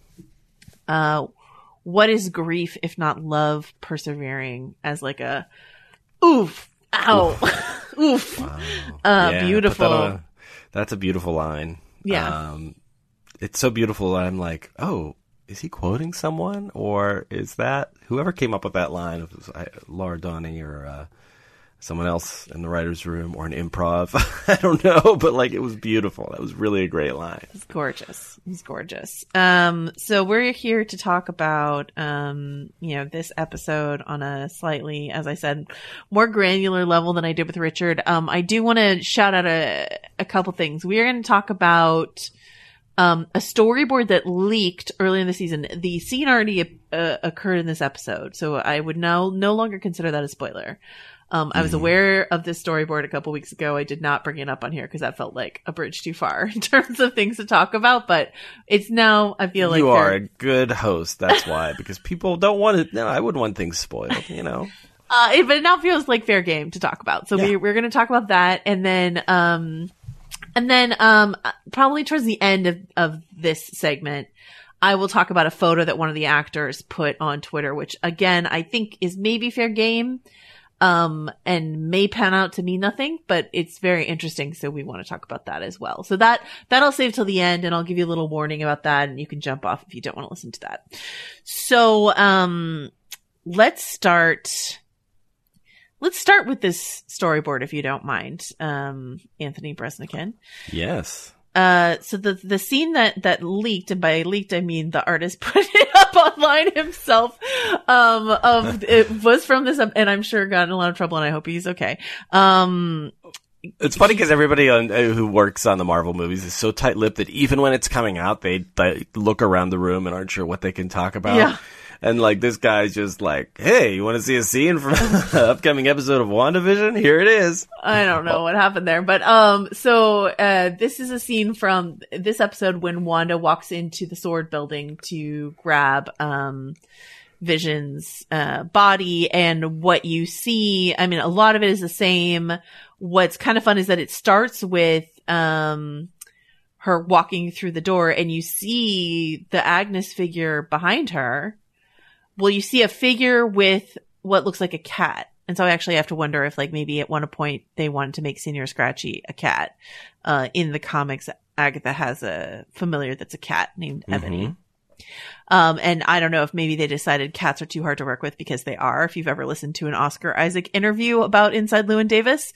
what is grief if not love persevering, as like a oof, ow, oof. Wow. Yeah, beautiful. That's a beautiful line. Yeah. It's so beautiful. I'm like, oh, is he quoting someone, or is that whoever came up with that line? If it was Laura Donney or someone else in the writer's room or an improv. I don't know, but like it was beautiful. That was really a great line. It's gorgeous. It's gorgeous. So we're here to talk about, this episode on a slightly, as I said, more granular level than I did with Richard. I do want to shout out a couple things. We are going to talk about a storyboard that leaked early in the season. The scene already occurred in this episode, so I would now no longer consider that a spoiler. I was aware of this storyboard a couple weeks ago. I did not bring it up on here because that felt like a bridge too far in terms of things to talk about, but it's now, I feel like you are a good host. That's why, because people don't want it. No, I wouldn't want things spoiled, but it now feels like fair game to talk about. So we're going to talk about that. And then probably towards the end of this segment, I will talk about a photo that one of the actors put on Twitter, which again, I think is maybe fair game. And may pan out to mean nothing, but it's very interesting. So we want to talk about that as well. So that I'll save till the end, and I'll give you a little warning about that, and you can jump off if you don't want to listen to that. So, let's start with this storyboard, if you don't mind, Anthony Breznican. Yes. So the scene that leaked, and by leaked I mean the artist put it up online himself, it was from this, and I'm sure got in a lot of trouble, and I hope he's okay. It's funny because everybody who works on the Marvel movies is so tight-lipped that even when it's coming out, they look around the room and aren't sure what they can talk about. Yeah. And like this guy's just like, hey, you want to see a scene from the upcoming episode of WandaVision? Here it is. I don't know what happened there, but this is a scene from this episode when Wanda walks into the sword building to grab Vision's body, and what you see, I mean, a lot of it is the same. What's kind of fun is that it starts with her walking through the door, and you see the Agnes figure behind her. Well, you see a figure with what looks like a cat. And so I actually have to wonder if like maybe at one point they wanted to make Senior Scratchy a cat. In the comics, Agatha has a familiar that's a cat named Ebony. And I don't know if maybe they decided cats are too hard to work with, because they are, if you've ever listened to an Oscar Isaac interview about Inside Llewyn Davis.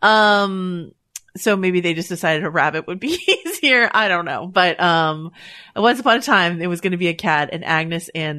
So maybe they just decided a rabbit would be easier. I don't know. But once upon a time, it was going to be a cat, and Agnes and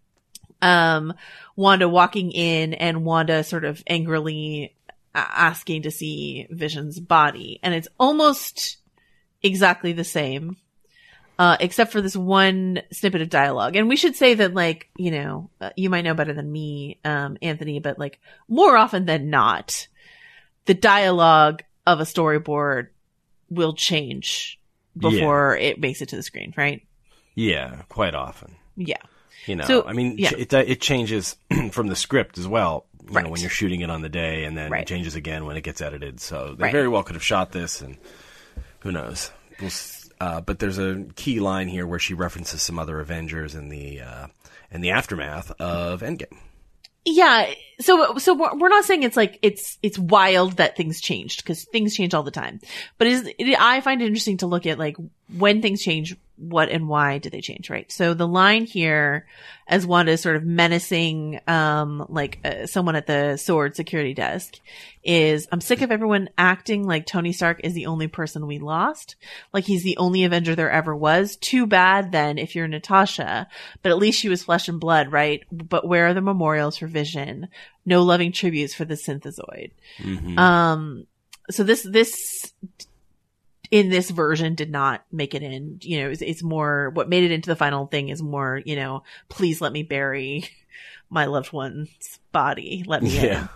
Wanda walking in, and Wanda sort of angrily asking to see Vision's body. And it's almost exactly the same, except for this one snippet of dialogue. And we should say that, like, you might know better than me, Anthony, but like more often than not, the dialogue of a storyboard will change before it makes it to the screen, right? Yeah, quite often. Yeah. So, I mean, it changes from the script as well, when you're shooting it on the day, and then it changes again when it gets edited. So they very well could have shot this, and who knows. But there's a key line here where she references some other Avengers in the aftermath of Endgame. Yeah. So we're not saying it's like, it's wild that things changed, because things change all the time. But I find it interesting to look at like when things change, what and why did they change, right? So the line here, as Wanda is sort of menacing, someone at the sword security desk, is, I'm sick of everyone acting like Tony Stark is the only person we lost. Like he's the only Avenger there ever was. Too bad then if you're Natasha, but at least she was flesh and blood, right? But where are the memorials for Vision? No loving tributes for the Synthezoid. So this in this version did not make it in. It's more, what made it into the final thing is more, please let me bury my loved one's body. Let me in.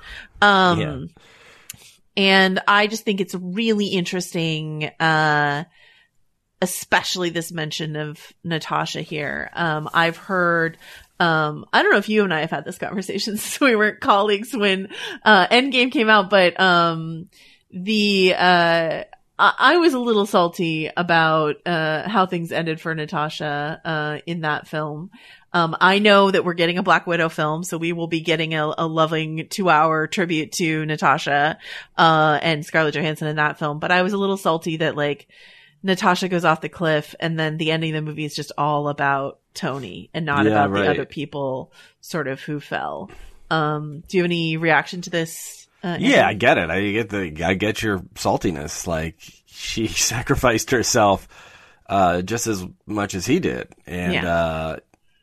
And I just think it's really interesting, especially this mention of Natasha here. I've heard, I don't know if you and I have had this conversation since we weren't colleagues when Endgame came out, but I was a little salty about how things ended for Natasha in that film. I know that we're getting a Black Widow film, so we will be getting a loving 2-hour tribute to Natasha and Scarlett Johansson in that film. But I was a little salty that like Natasha goes off the cliff, and then the ending of the movie is just all about Tony and not about the other people sort of who fell. Do you have any reaction to this? Yeah, I get it. I get your saltiness. Like, she sacrificed herself just as much as he did, and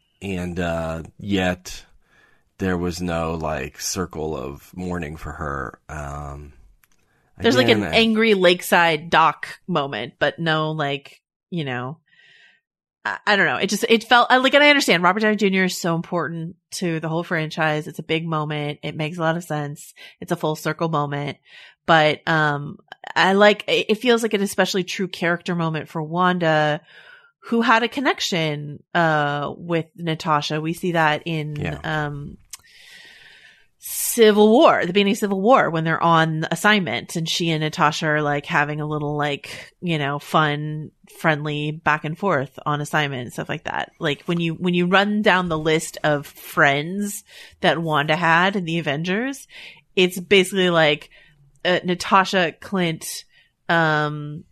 yet there was no like circle of mourning for her. There's like an angry lakeside dock moment, but no, like, you know, I don't know. It felt like, and I understand Robert Downey Jr. is so important to the whole franchise. It's a big moment. It makes a lot of sense. It's a full circle moment, but, it feels like an especially true character moment for Wanda, who had a connection, with Natasha. We see that in, Civil War, the beginning of Civil War, when they're on assignment and she and Natasha are like having a little like, you know, fun, friendly back and forth on assignment and stuff like that. Like when you run down the list of friends that Wanda had in the Avengers, it's basically like Natasha, Clint, and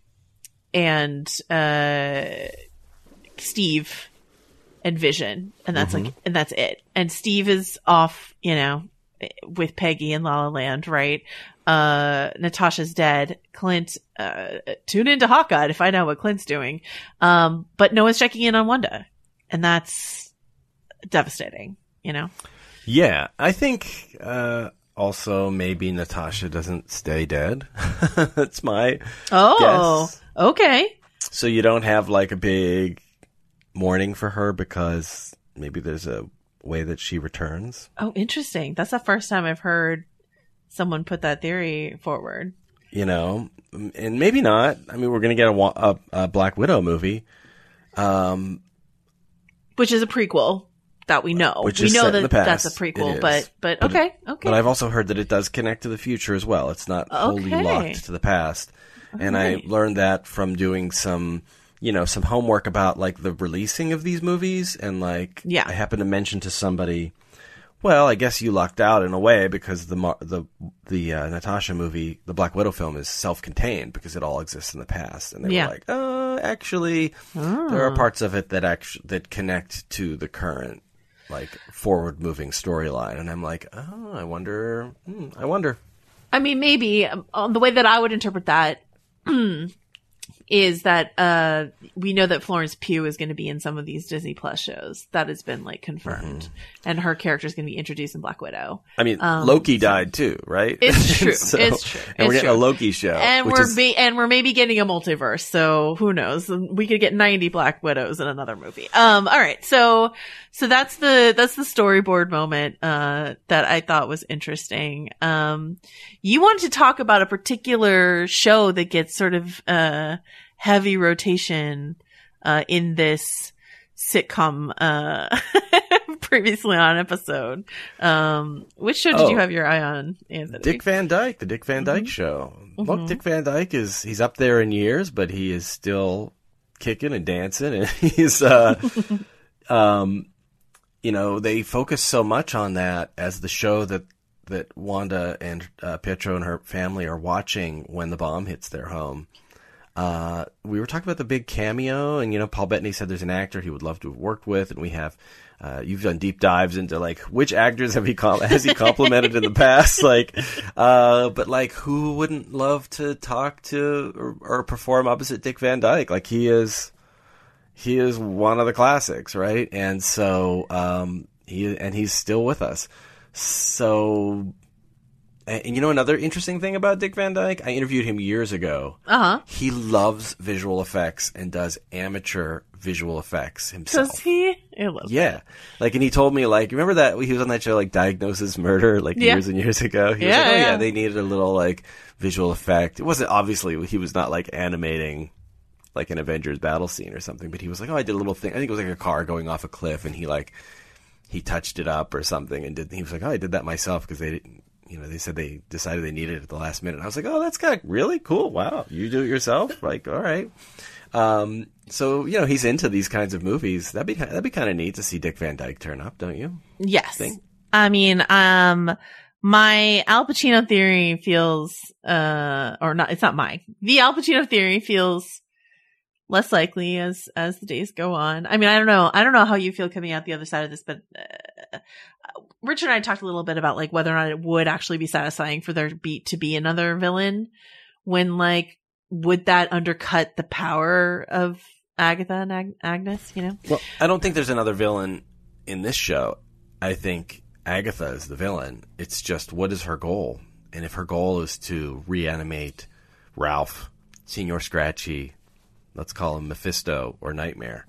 Steve and Vision, and that's and that's it. And Steve is off, you know, with Peggy in La La Land, right? Natasha's dead. Clint, tune into Hawkeye to find out what Clint's doing. But no one's checking in on Wanda. And that's devastating, you know? Yeah. I think, also maybe Natasha doesn't stay dead. That's my guess. Okay. So you don't have like a big mourning for her because maybe there's a way that she returns. Oh, interesting. That's the first time I've heard someone put that theory forward. You know, and maybe not. I mean, we're going to get a Black Widow movie. Which is a prequel that we know. Which we is know set that in the past. That's a prequel, It but is. okay. But I've also heard that it does connect to the future as well. It's not wholly locked to the past. And I learned that from doing some homework about like the releasing of these movies, and like I happened to mention to somebody, well, I guess you lucked out in a way because the Natasha movie, the Black Widow film, is self-contained because it all exists in the past, and they were like, actually, there are parts of it that connect to the current like forward-moving storyline, and I'm like, I wonder. I mean, maybe the way that I would interpret that. Is that we know that Florence Pugh is going to be in some of these Disney Plus shows. That has been like confirmed, and her character is going to be introduced in Black Widow. I mean, Loki died too, right? It's true. So, it's true. And we're getting a Loki show, and we're maybe getting a multiverse. So who knows? We could get 90 Black Widows in another movie. All right. So that's the storyboard moment that I thought was interesting. You wanted to talk about a particular show that gets sort of heavy rotation in this sitcom previously on episode. Which show did you have your eye on, Anthony? Dick Van Dyke, the Dick Van Dyke Show. Look, Dick Van Dyke he's up there in years, but he is still kicking and dancing, and he's they focus so much on that as the show that Wanda and Pietro and her family are watching when the bomb hits their home. We were talking about the big cameo, and Paul Bettany said there's an actor he would love to have worked with, and we have you've done deep dives into like which actors has he complimented in the past, but like who wouldn't love to talk to or perform opposite Dick Van Dyke? Like he is one of the classics, right? And so he's still with us. So, and another interesting thing about Dick Van Dyke, I interviewed him years ago. He loves visual effects and does amateur visual effects himself. Does he? I love that. Like, and he told me, like, remember that he was on that show, like, Diagnosis Murder, like, years and years ago? He was like, they needed a little, like, visual effect. It wasn't, obviously, he was not, like, animating, like, an Avengers battle scene or something, but he was like, I did a little thing. I think it was, like, a car going off a cliff, and he touched it up or something, and he was like, I did that myself because they said they decided they needed it at the last minute. And I was like, that's kind of really cool. Wow. You do it yourself? Like, all right. So, he's into these kinds of movies. That'd be kind of neat to see Dick Van Dyke turn up, don't you? Yes. I mean, my Al Pacino theory feels, or not, it's not mine. The Al Pacino theory feels less likely as the days go on. I mean, I don't know how you feel coming out the other side of this, but Richard and I talked a little bit about like whether or not it would actually be satisfying for there to be another villain, when like would that undercut the power of Agatha and Agnes, you know? Well, I don't think there's another villain in this show. I think Agatha is the villain. It's just, what is her goal? And if her goal is to reanimate Ralph, Senor Scratchy, let's call him Mephisto or Nightmare,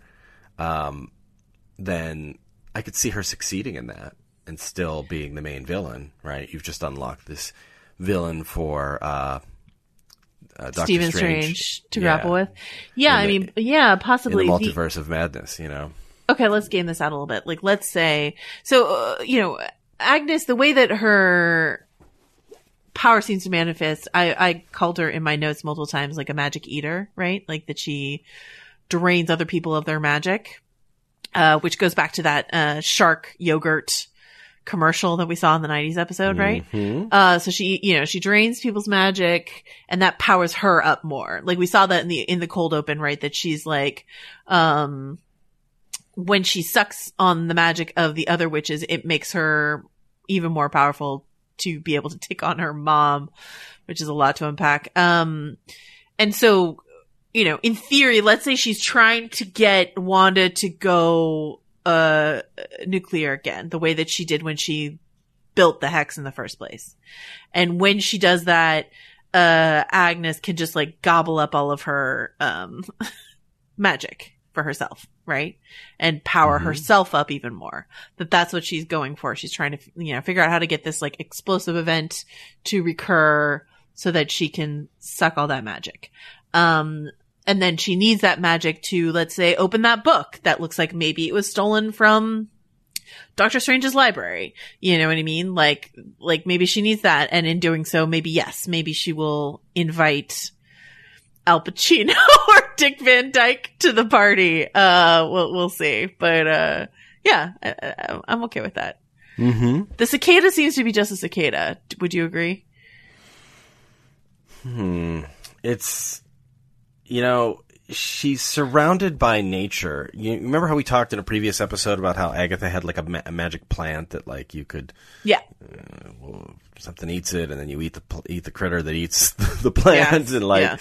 then I could see her succeeding in that and still being the main villain, right? You've just unlocked this villain for Doctor Stephen Strange to grapple with. Yeah, I mean, yeah, possibly. In the multiverse of madness, you know? Okay, let's game this out a little bit. Like, let's say, so, Agnes, the way that her power seems to manifest, I called her in my notes multiple times like a magic eater, right? Like that she drains other people of their magic, which goes back to that shark yogurt commercial that we saw in the 90s episode, right? Mm-hmm. So she drains people's magic and that powers her up more. Like we saw that in the cold open, right? That she's like, when she sucks on the magic of the other witches, it makes her even more powerful to be able to take on her mom, which is a lot to unpack. And so, in theory, let's say she's trying to get Wanda to go nuclear again, the way that she did when she built the hex in the first place. And when she does that, Agnes can just like gobble up all of her magic for herself, right? And power herself up even more. That's what she's going for. She's trying to, figure out how to get this like explosive event to recur so that she can suck all that magic. And then she needs that magic to, let's say, open that book that looks like maybe it was stolen from Doctor Strange's library. You know what I mean? Like maybe she needs that. And in doing so, maybe she will invite Al Pacino or Dick Van Dyke to the party. We'll see. But, yeah, I'm okay with that. Mm-hmm. The cicada seems to be just a cicada. Would you agree? It's, she's surrounded by nature. You remember how we talked in a previous episode about how Agatha had like a magic plant that like you could, something eats it and then you eat the critter that eats the plant and like,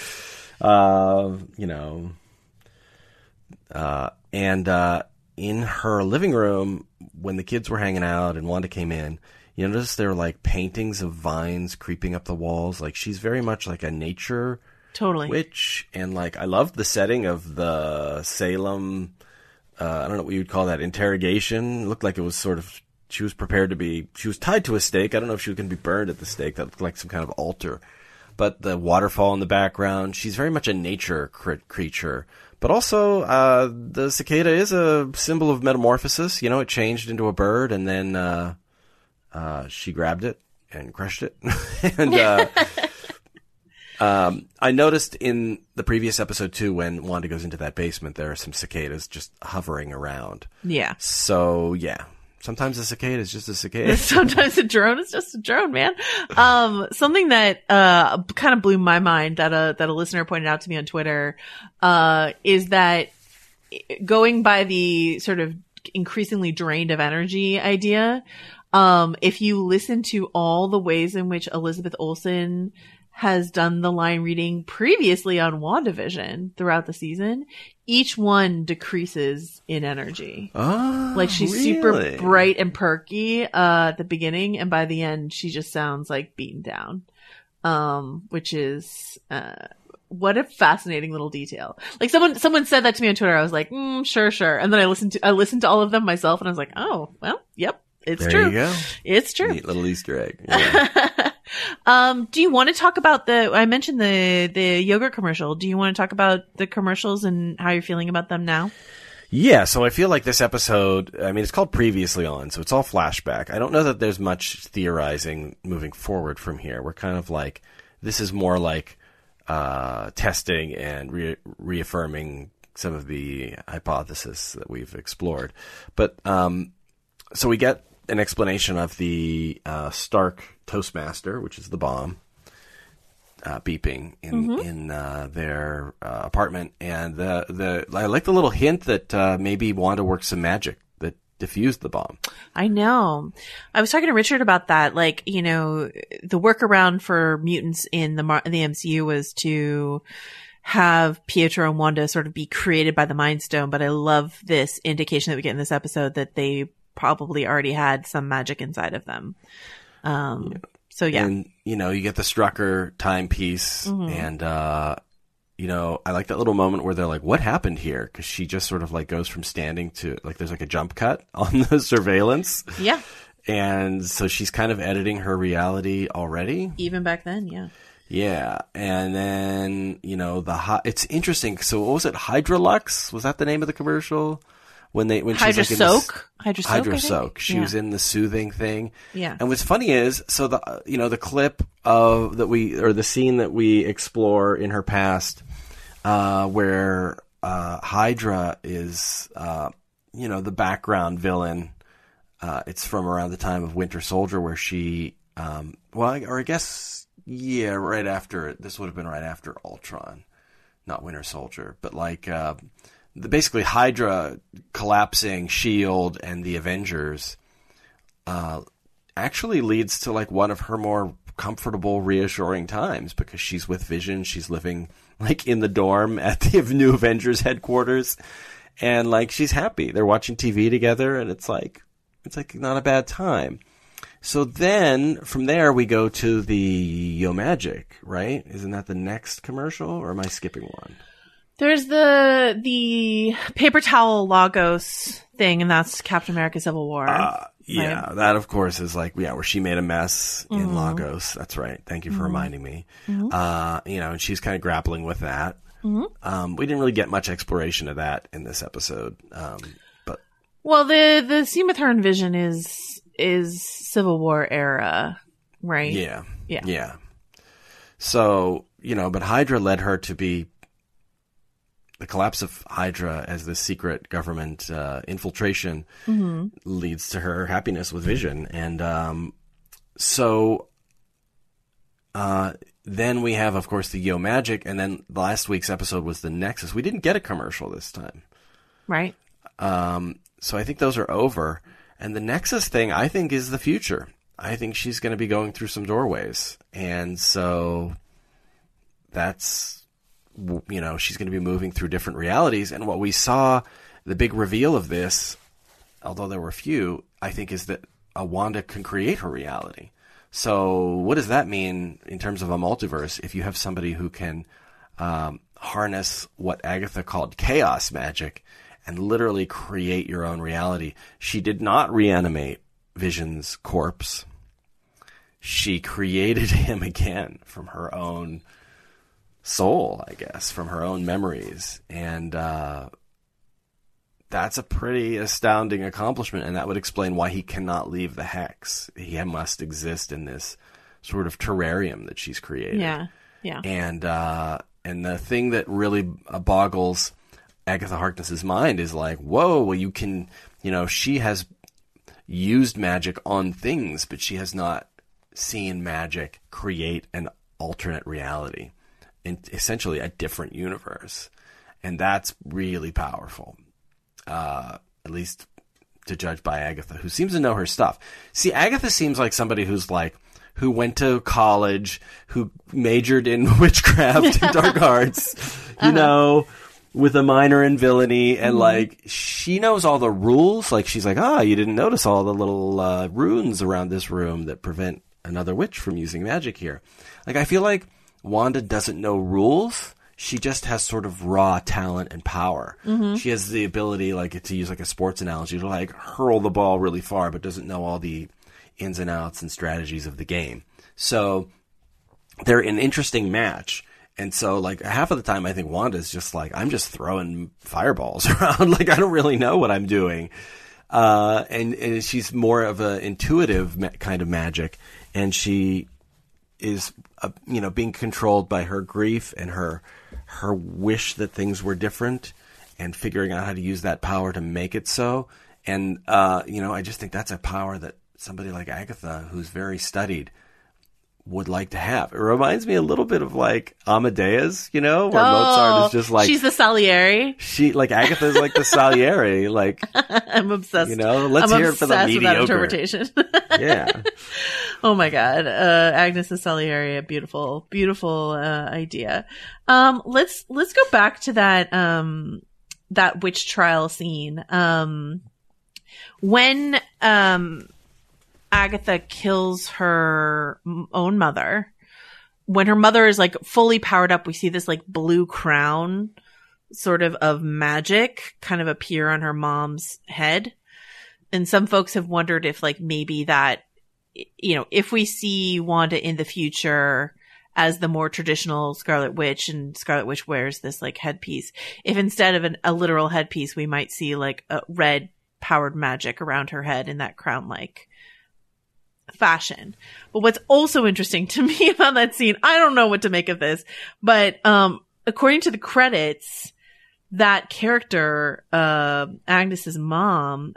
and in her living room when the kids were hanging out and Wanda came in, you notice there were like paintings of vines creeping up the walls. Like she's very much like a nature witch, and like I loved the setting of the Salem. I don't know what you would call that, interrogation. It looked like it was sort of, she was tied to a stake. I don't know if she was going to be burned at the stake. That looked like some kind of altar. But the waterfall in the background, she's very much a nature creature. But also, the cicada is a symbol of metamorphosis. It changed into a bird, and then she grabbed it and crushed it. And I noticed in the previous episode, too, when Wanda goes into that basement, there are some cicadas just hovering around. Yeah. So, yeah. Sometimes a cicada is just a cicada. Sometimes a drone is just a drone, man. Something that kind of blew my mind that a listener pointed out to me on Twitter is that going by the sort of increasingly drained of energy idea, if you listen to all the ways in which Elizabeth Olsen has done the line reading previously on WandaVision throughout the season, each one decreases in energy. Oh, like she's super bright and perky at the beginning, and by the end she just sounds like beaten down. Which is what a fascinating little detail. Like someone said that to me on Twitter. I was like, sure. And then I listened to all of them myself, and I was like, oh well, yep, it's true. There you go. It's true. Neat little Easter egg. Yeah. Do you want to talk about I mentioned the yogurt commercial. Do you want to talk about the commercials and how you're feeling about them now? Yeah, so I feel like this episode, it's called Previously On, so it's all flashback. I don't know that there's much theorizing moving forward from here. We're kind of like, this is more like testing and reaffirming some of the hypotheses that we've explored. But so we get an explanation of the Stark Toastmaster, which is the bomb. beeping in their apartment, and I like the little hint that maybe Wanda worked some magic that diffused the bomb. I know. I was talking to Richard about that. Like, you know, the workaround for mutants in the MCU was to have Pietro and Wanda sort of be created by the Mind Stone, but I love this indication that we get in this episode that they probably already had some magic inside of them. So yeah. And, you know, you get the Strucker timepiece, and, you know, I like that little moment where they're like, what happened here? Because she just sort of like goes from standing to, like, there's like a jump cut on the surveillance. Yeah. And so she's kind of editing her reality already. Even back then, yeah. Yeah. And then, you know, it's interesting. So what was it? Hydrolux? Was that the name of the commercial? When she's like Hydrosoak. She was in the soothing thing. Yeah. And what's funny is, so the clip of the scene that we explore in her past, where Hydra is, the background villain. It's from around the time of Winter Soldier, where she, right after, this would have been right after Ultron, not Winter Soldier, but like, basically Hydra collapsing S.H.I.E.L.D. and the Avengers actually leads to like one of her more comfortable, reassuring times, because she's with Vision. She's living like in the dorm at the new Avengers headquarters, and like she's happy. They're watching TV together, and it's like not a bad time. So then from there we go to the Yo Magic, right? Isn't that the next commercial, or am I skipping one? There's the paper towel Lagos thing, and that's Captain America Civil War. Yeah, right? That of course is like, where she made a mess in Lagos. That's right. Thank you for reminding me. And she's kind of grappling with that. We didn't really get much exploration of that in this episode. Well, the scene with her and Vision is Civil War era, right? Yeah. So, but Hydra led her to be. The collapse of Hydra as the secret government infiltration leads to her happiness with Vision. And then we have, of course, the Yo Magic, and then last week's episode was the Nexus. We didn't get a commercial this time. Right. So I think those are over. And the Nexus thing, I think, is the future. I think she's going to be going through some doorways. And so that's... she's going to be moving through different realities. And what we saw, the big reveal of this, although there were few, I think is that Wanda can create her reality. So what does that mean in terms of a multiverse if you have somebody who can harness what Agatha called chaos magic and literally create your own reality? She did not reanimate Vision's corpse. She created him again from her own soul, I guess, from her own memories. And that's a pretty astounding accomplishment, and that would explain why he cannot leave the Hex. He must exist in this sort of terrarium that she's created. Yeah. And the thing that really boggles Agatha Harkness's mind is like, whoa, well, you can, she has used magic on things, but she has not seen magic create an alternate reality. In essentially a different universe. And that's really powerful. At least to judge by Agatha, who seems to know her stuff. See, Agatha seems like somebody who went to college, who majored in witchcraft and dark arts, with a minor in villainy, and like, she knows all the rules. Like, she's like, you didn't notice all the little runes around this room that prevent another witch from using magic here. Like, I feel like Wanda doesn't know rules. She just has sort of raw talent and power. She has the ability, like, to use like a sports analogy, to like hurl the ball really far, but doesn't know all the ins and outs and strategies of the game. So they're an interesting match. And so like half of the time I think Wanda's just like, I'm just throwing fireballs around. Like, I don't really know what I'm doing. And she's more of an intuitive kind of magic. And she is, being controlled by her grief and her wish that things were different, and figuring out how to use that power to make it so. And, I just think that's a power that somebody like Agatha, who's very studied, would like to have. It reminds me a little bit of like Amadeus, where Mozart is just like, she's the Salieri. Agatha's like the Salieri. Like, I'm obsessed. Let's hear it for the mediocre. With that interpretation. Yeah. Oh my God. Agnes is Salieri, a beautiful, beautiful, idea. Let's go back to that witch trial scene. When, Agatha kills her own mother, when her mother is like fully powered up, we see this like blue crown sort of magic kind of appear on her mom's head. And some folks have wondered if like maybe that, if we see Wanda in the future as the more traditional Scarlet Witch, and Scarlet Witch wears this like headpiece, if instead of a literal headpiece, we might see like a red powered magic around her head in that crown like fashion. But what's also interesting to me about that scene, I don't know what to make of this, but according to the credits, that character, Agatha's mom,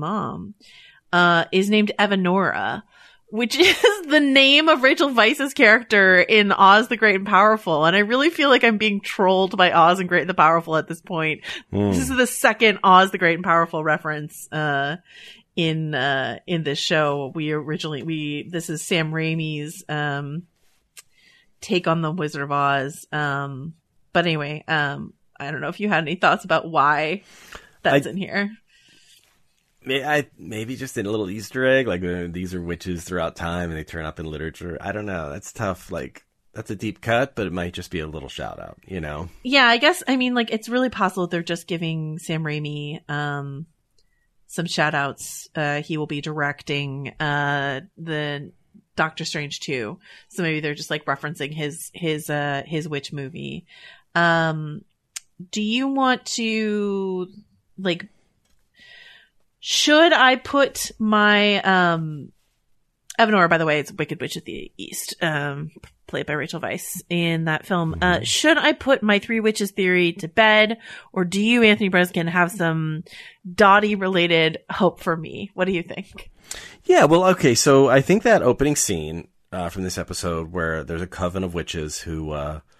is named Evanora, which is the name of Rachel Weisz's character in Oz the Great and Powerful. And I really feel like I'm being trolled by Oz and Great and the Powerful at this point. This is the second Oz the Great and Powerful reference in this show. This is Sam Raimi's take on the Wizard of Oz. But anyway, I don't know if you had any thoughts about why that's in here. Maybe just a little Easter egg, like these are witches throughout time and they turn up in literature. I don't know. That's tough. Like, that's a deep cut, but it might just be a little shout out, Yeah, I guess, it's really possible they're just giving Sam Raimi some shout outs. He will be directing the Doctor Strange 2. So maybe they're just like referencing his witch movie. Do you want to like, should I put my Evanora, by the way, it's Wicked Witch of the East, played by Rachel Weisz in that film. Should I put my Three Witches theory to bed, or do you, Anthony Breskin, have some Dottie related hope for me? What do you think? Yeah, well, okay, so I think that opening scene from this episode where there's a coven of witches who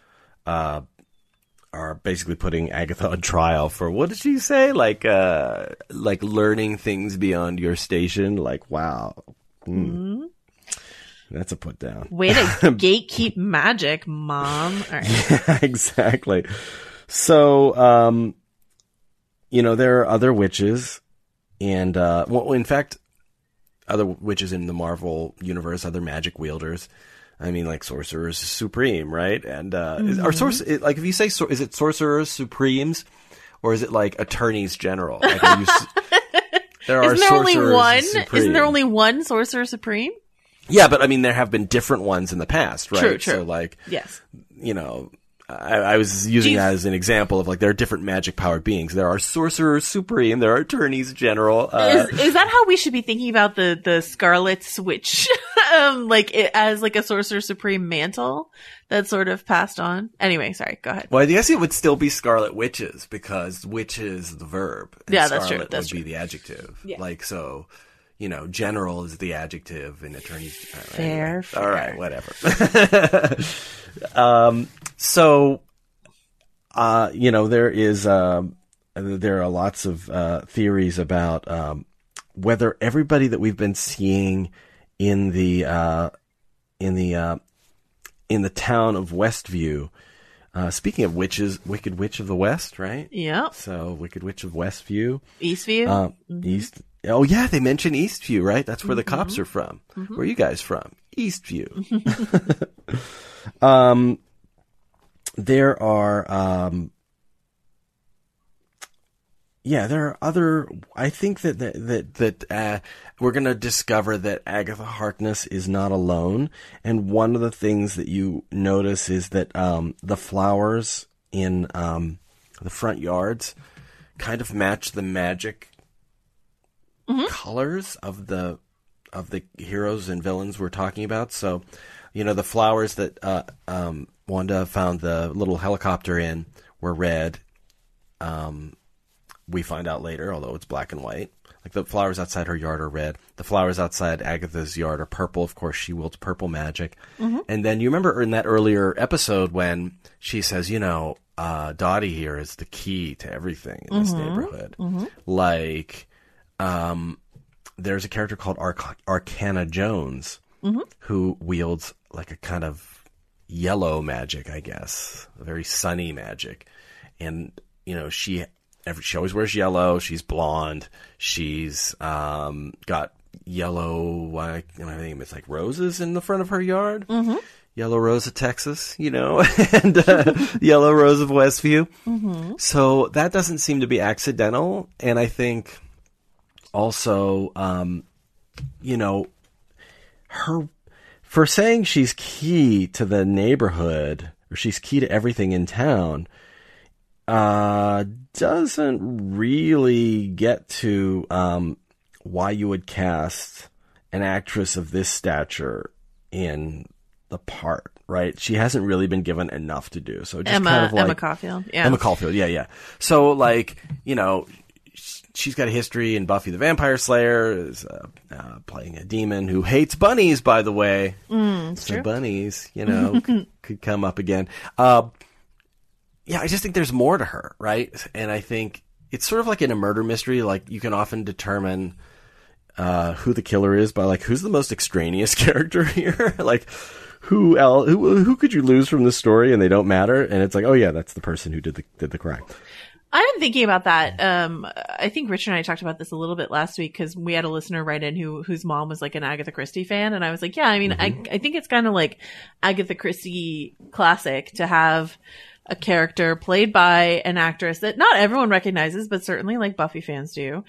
are basically putting Agatha on trial for, what did she say? Like learning things beyond your station. Like, wow. That's a put down. Way to gatekeep magic, Mom. All right. Yeah, exactly. So, there are other witches and, in fact, other witches in the Marvel universe, other magic wielders. Like Sorcerers Supreme, right? And are if you say is it Sorcerers Supremes, or is it like Attorneys General? Like, there are Sorcerers Supreme. Isn't there only one Sorcerer Supreme? Yeah, but there have been different ones in the past, right? True. So yes. I was using that as an example of there are different magic powered beings. There are Sorcerers Supreme. There are Attorneys General. Is that how we should be thinking about the Scarlet Witch? As a Sorcerer Supreme mantle that's sort of passed on? Anyway, sorry, go ahead. Well, I guess it would still be Scarlet Witches because witch is the verb. And yeah, that's true. Scarlet would be the adjective. Yeah. General is the adjective and attorneys. Fair. All right, whatever. There are lots of theories about whether everybody that we've been seeing in the town of Westview. Speaking of witches, Wicked Witch of the West, right? Yeah. So Wicked Witch of Westview, Eastview, East. Oh yeah, they mention Eastview, right? That's where the cops are from. Where are you guys from? Eastview. There are, there are other. I think that we're going to discover that Agatha Harkness is not alone, and one of the things that you notice is that the flowers in the front yards kind of match the magic colors of the heroes and villains we're talking about. So, the flowers that Wanda found the little helicopter in were red. We find out later, although it's black and white. Like the flowers outside her yard are red. The flowers outside Agatha's yard are purple. Of course, she wields purple magic. Mm-hmm. And then you remember in that earlier episode when she says, Dottie here is the key to everything in this neighborhood. Mm-hmm. Like, there's a character called Arcana Jones who wields like a kind of yellow magic, I guess, a very sunny magic. And, she always wears yellow. She's blonde. She's got yellow, I think it's like roses in the front of her yard. Mm-hmm. Yellow rose of Texas, and yellow rose of Westview. Mm-hmm. So that doesn't seem to be accidental. And I think also, her, for saying she's key to the neighborhood or she's key to everything in town, doesn't really get to why you would cast an actress of this stature in the part, right? She hasn't really been given enough to do. So just kind of like Emma Caulfield. Yeah. Emma Caulfield. Yeah. So she's got a history in Buffy the Vampire Slayer, is playing a demon who hates bunnies, by the way. So true. Bunnies, could come up again. I just think there's more to her, right? And I think it's sort of like in a murder mystery, like you can often determine who the killer is by like who's the most extraneous character here. Like who could you lose from the story and they don't matter? And it's like, oh yeah, that's the person who did the crime. I've been thinking about that. I think Richard and I talked about this a little bit last week because we had a listener write in whose mom was like an Agatha Christie fan. And I was like, yeah, I mean, I think it's kind of like Agatha Christie classic to have a character played by an actress that not everyone recognizes, but certainly like Buffy fans do,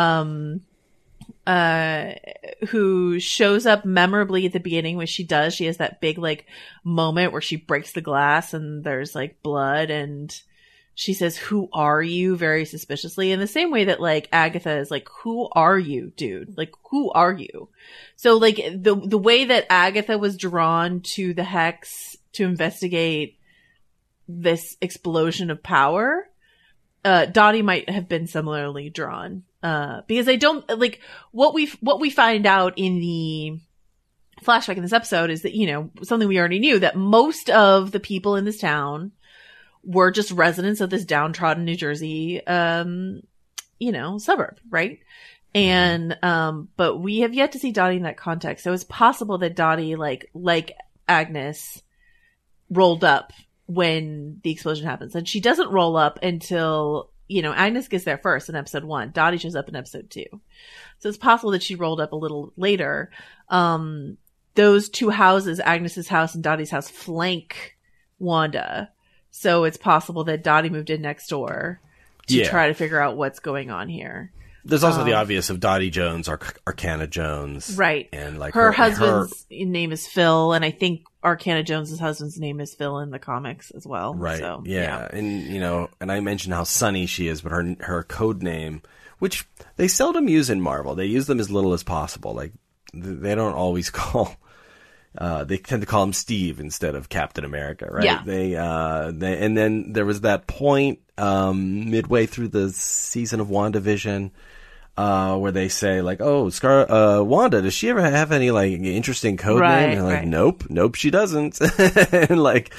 who shows up memorably at the beginning when she does. She has that big like moment where she breaks the glass and there's like blood and she says, "Who are you?" very suspiciously, in the same way that like Agatha is like, "Who are you, dude? Like, who are you?" So like the way that Agatha was drawn to the Hex to investigate this explosion of power, Dottie might have been similarly drawn. Because I don't like what we find out in the flashback in this episode is that, something we already knew, that most of the people in this town were just residents of this downtrodden New Jersey, suburb, right? And, but we have yet to see Dottie in that context. So it's possible that Dottie, like Agnes, rolled up when the explosion happens. And she doesn't roll up until, Agnes gets there first in episode 1. Dottie shows up in episode 2. So it's possible that she rolled up a little later. Those two houses, Agnes's house and Dottie's house, flank Wanda. So it's possible that Dottie moved in next door to try to figure out what's going on here. There's also the obvious of Dottie Jones, Arcana Jones. Right. And like her husband's name is Phil, and I think Arcana Jones's husband's name is Phil in the comics as well. Right. So, yeah. And and I mentioned how sunny she is, but her code name, which they seldom use in Marvel, they use them as little as possible. Like they don't always call. They tend to call him Steve instead of Captain America, right? Yeah. They and then there was that point midway through the season of WandaVision where they say like, "Oh, Wanda, does she ever have any like interesting code name?" And they're like, "Nope, she doesn't." And like,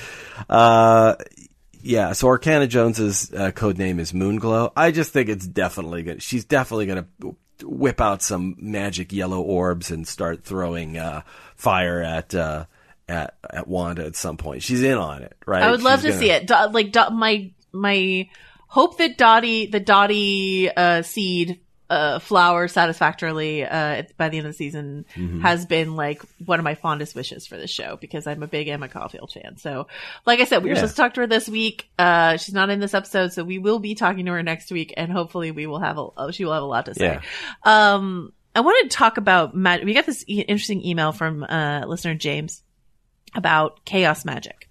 yeah. So Arcana Jones's code name is Moonglow. I just think it's definitely she's definitely gonna whip out some magic yellow orbs and start throwing fire at Wanda at some point. She's in on it, right? I would love to see it. My hope that the Dottie seed flower satisfactorily by the end of the season has been like one of my fondest wishes for this show, because I'm a big Emma Caulfield fan. So like I said, we were supposed to talk to her this week. She's not in this episode, so we will be talking to her next week, and hopefully she will have a lot to say. I wanted to talk about magic. We got this interesting email from listener James about chaos magic.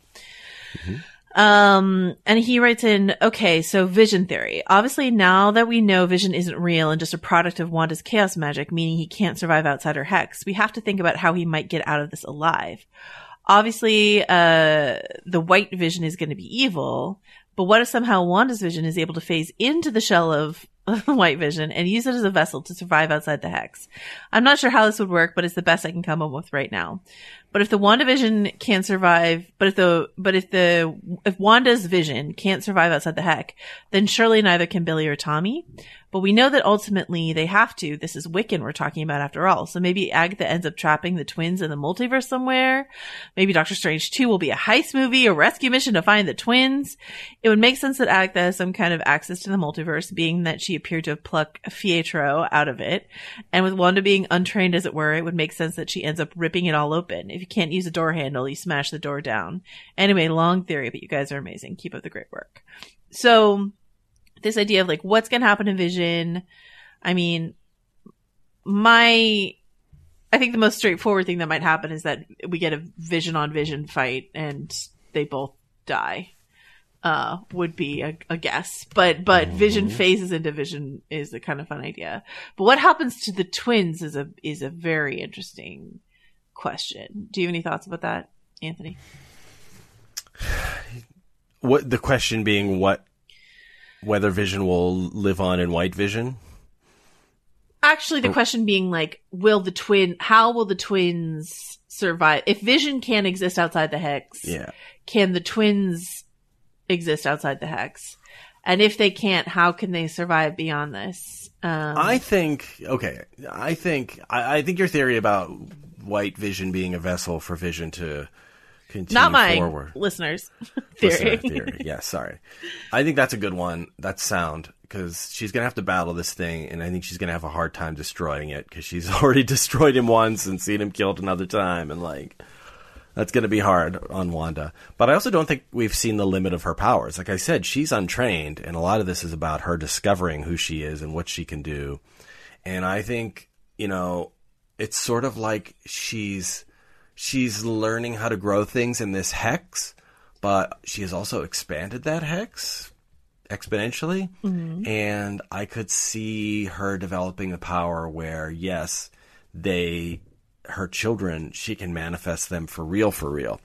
And he writes in, okay, so vision theory. Obviously, now that we know Vision isn't real and just a product of Wanda's chaos magic, meaning he can't survive outside her hex, we have to think about how he might get out of this alive. obviously, the white Vision is going to be evil, but what if somehow Wanda's Vision is able to phase into the shell of White Vision and use it as a vessel to survive outside the Hex? I'm not sure how this would work, but it's the best I can come up with right now. But if the WandaVision can't survive, if Wanda's Vision can't survive outside the Hex, then surely neither can Billy or Tommy. But we know that ultimately they have to. This is Wiccan we're talking about after all. So maybe Agatha ends up trapping the twins in the multiverse somewhere. Maybe Doctor Strange 2 will be a heist movie, a rescue mission to find the twins. It would make sense that Agatha has some kind of access to the multiverse, being that she appeared to have plucked Pietro out of it. And with Wanda being untrained, as it were, it would make sense that she ends up ripping it all open. If you can't use a door handle, you smash the door down. Anyway, long theory, but you guys are amazing. Keep up the great work. So this idea of like what's going to happen in Vision. I mean, I think the most straightforward thing that might happen is that we get a Vision on Vision fight and they both die. Would be a guess, but Vision phases into Vision is a kind of fun idea. But what happens to the twins is a very interesting question. Do you have any thoughts about that, Anthony? What the question being whether Vision will live on in White Vision? Actually, the question being like, how will the twins survive? If Vision can't exist outside the Hex, can the twins exist outside the Hex? And if they can't, how can they survive beyond this? I think your theory about White Vision being a vessel for Vision to continue not my forward. Listeners' theory. Yeah, sorry. I think that's a good one. That's sound, because she's going to have to battle this thing, and I think she's going to have a hard time destroying it, because she's already destroyed him once and seen him killed another time, and that's going to be hard on Wanda. But I also don't think we've seen the limit of her powers. Like I said, she's untrained, and a lot of this is about her discovering who she is and what she can do. And I think, it's sort of like she's learning how to grow things in this Hex, but she has also expanded that Hex exponentially. Mm-hmm. And I could see her developing the power where, yes, her children, she can manifest them for real,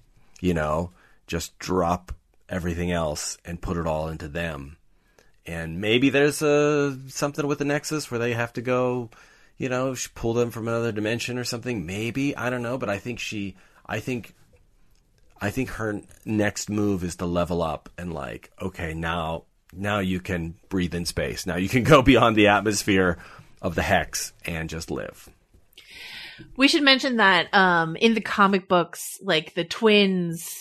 just drop everything else and put it all into them. And maybe there's something with the Nexus where they have to go, pull them from another dimension or something. Maybe, I don't know, but I think her next move is to level up and okay, now you can breathe in space. Now you can go beyond the atmosphere of the Hex and just live. We should mention that in the comic books, the twins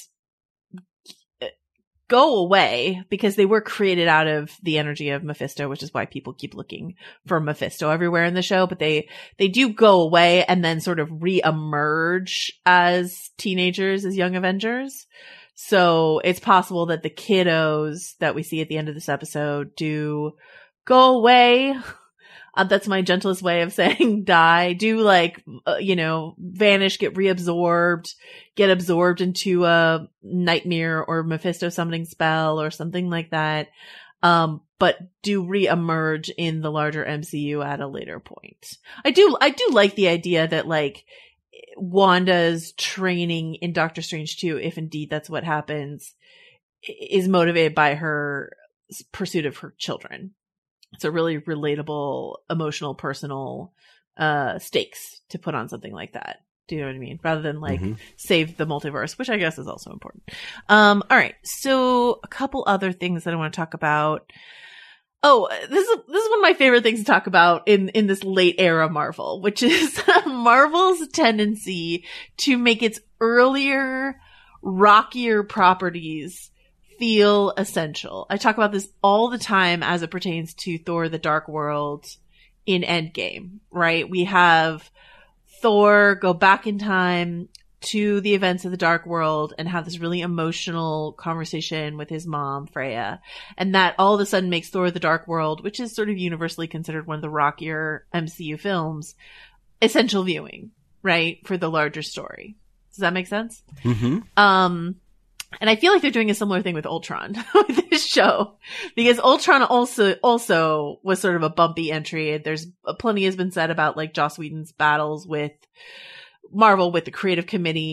go away because they were created out of the energy of Mephisto, which is why people keep looking for Mephisto everywhere in the show. But they do go away and then sort of re-emerge as teenagers, as young Avengers. So it's possible that the kiddos that we see at the end of this episode do go away. That's my gentlest way of saying die. Do vanish, get reabsorbed, get absorbed into a nightmare or Mephisto summoning spell or something like that. But do reemerge in the larger MCU at a later point. I do like the idea that Wanda's training in Doctor Strange 2, if indeed that's what happens, is motivated by her pursuit of her children. It's a really relatable, emotional, personal stakes to put on something like that. Do you know what I mean? Rather than save the multiverse, which I guess is also important. All right. So a couple other things that I want to talk about. Oh, this is one of my favorite things to talk about in this late era Marvel, which is Marvel's tendency to make its earlier, rockier properties feel essential. I talk about this all the time as it pertains to Thor: The Dark World in Endgame, right? We have Thor go back in time to the events of the Dark World and have this really emotional conversation with his mom, Freya. And that all of a sudden makes Thor: The Dark World, which is sort of universally considered one of the rockier MCU films, essential viewing, right? For the larger story. Does that make sense? Mm-hmm. And I feel like they're doing a similar thing with Ultron with this show, because Ultron also was sort of a bumpy entry. There's plenty has been said about Joss Whedon's battles with Marvel, with the creative committee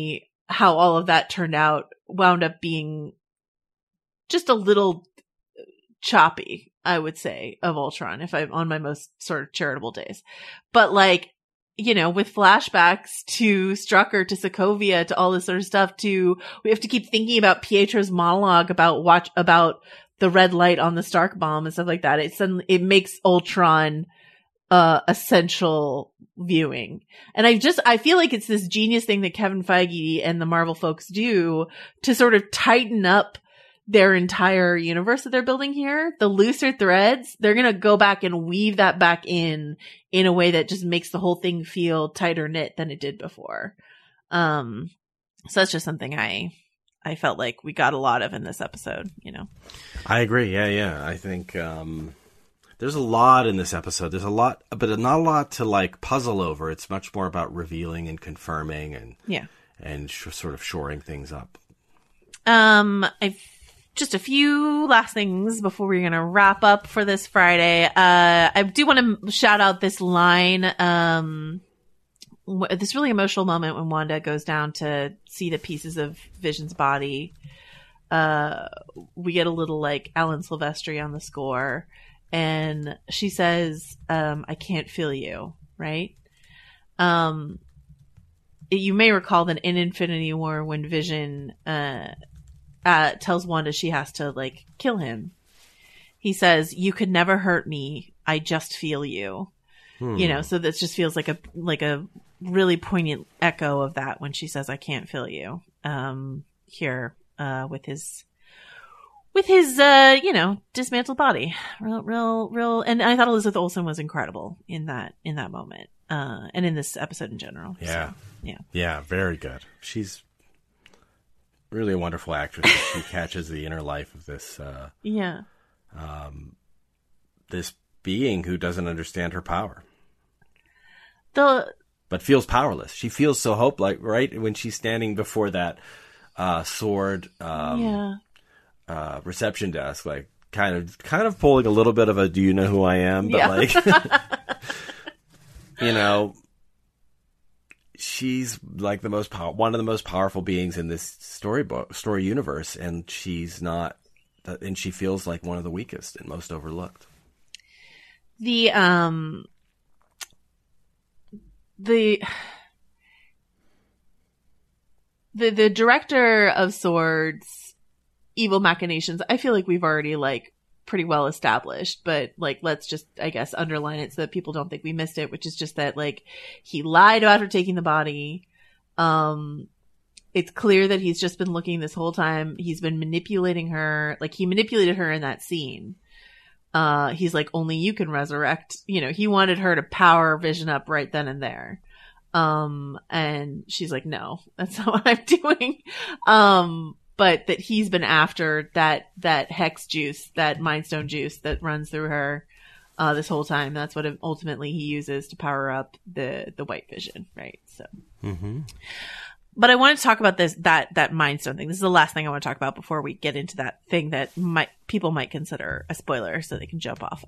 how all of that turned out wound up being just a little choppy, I would say, of Ultron, if I'm on my most sort of charitable days. But like, you know, with flashbacks to Strucker, to Sokovia, to all this sort of stuff, we have to keep thinking about Pietro's monologue about the red light on the Stark bomb and stuff like that. It makes Ultron essential viewing. And I feel like it's this genius thing that Kevin Feige and the Marvel folks do to sort of tighten up their entire universe that they're building here. The looser threads, they're going to go back and weave that back in a way that just makes the whole thing feel tighter knit than it did before. So that's just something I felt like we got a lot of in this episode, you know. I agree. Yeah. I think there's a lot in this episode. There's a lot, but not a lot to like puzzle over. It's much more about revealing and confirming and sort of shoring things up. Just a few last things before we're going to wrap up for this Friday. I do want to shout out this line, this really emotional moment when Wanda goes down to see the pieces of Vision's body. We get a little like Alan Silvestri on the score, and she says, I can't feel you, right? You may recall that in Infinity War, when Vision, tells Wanda she has to like kill him, he says, "You could never hurt me. I just feel you." You know, so this just feels like a really poignant echo of that when she says, "I can't feel you." Here, with his you know, dismantled body, real. And I thought Elizabeth Olsen was incredible in that moment, and in this episode in general. Yeah, so, yeah, very good. She's really a wonderful actress. She catches the inner life of this this being who doesn't understand her power, but feels powerless. She feels so hopeless, right, when she's standing before that sword reception desk, like kind of pulling a little bit of a "do you know who I am?" But like you know, she's like one of the most powerful beings in this story universe, and she's not, and she feels like one of the weakest and most overlooked. The director of S.W.O.R.D.'s evil machinations, I feel like we've already like pretty well established, but like let's just, I guess, underline it so that people don't think we missed it, which is just that like he lied about her taking the body. It's clear that he's just been looking this whole time. He's been manipulating her. Like he manipulated her in that scene. He's like, only you can resurrect. You know, he wanted her to power Vision up right then and there. And she's like, no, that's not what I'm doing. But that he's been after that hex juice, that Mind Stone juice that runs through her, this whole time. That's what ultimately he uses to power up the White Vision, right? So, But I want to talk about that Mind Stone thing. This is the last thing I want to talk about before we get into that thing that people might consider a spoiler, so they can jump off.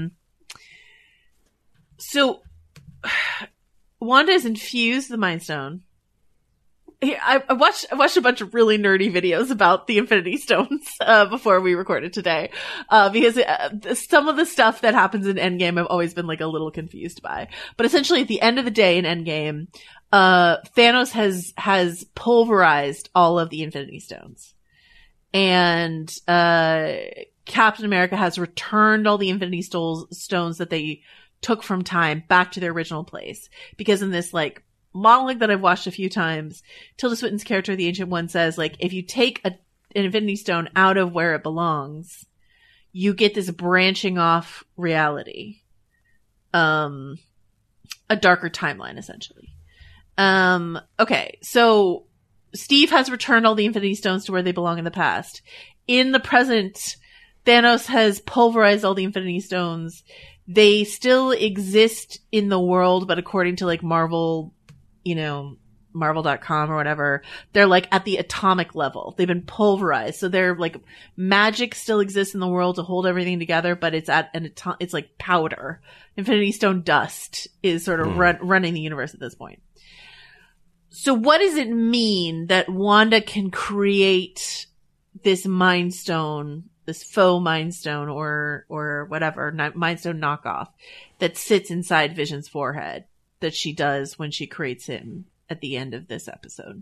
So Wanda has infused the Mind Stone. I watched a bunch of really nerdy videos about the Infinity Stones before we recorded today, because some of the stuff that happens in Endgame I've always been like a little confused by. But essentially, at the end of the day in Endgame, Thanos has pulverized all of the Infinity Stones, and Captain America has returned all the Infinity Stones that they took from time back to their original place. Because in this like monologue that I've watched a few times, Tilda Swinton's character, the Ancient One, says like, if you take an Infinity Stone out of where it belongs, you get this branching off reality, a darker timeline, essentially. Okay, so Steve has returned all the Infinity Stones to where they belong in the past. In the present, Thanos has pulverized all the Infinity Stones. They still exist in the world, but according to like Marvel, you know, Marvel.com or whatever, they're like at the atomic level. They've been pulverized. So they're like, magic still exists in the world to hold everything together, but it's at it's like powder. Infinity Stone dust is sort of running the universe at this point. So what does it mean that Wanda can create this Mind Stone, this faux Mind Stone or whatever, Mind Stone knockoff that sits inside Vision's forehead that she does when she creates him at the end of this episode?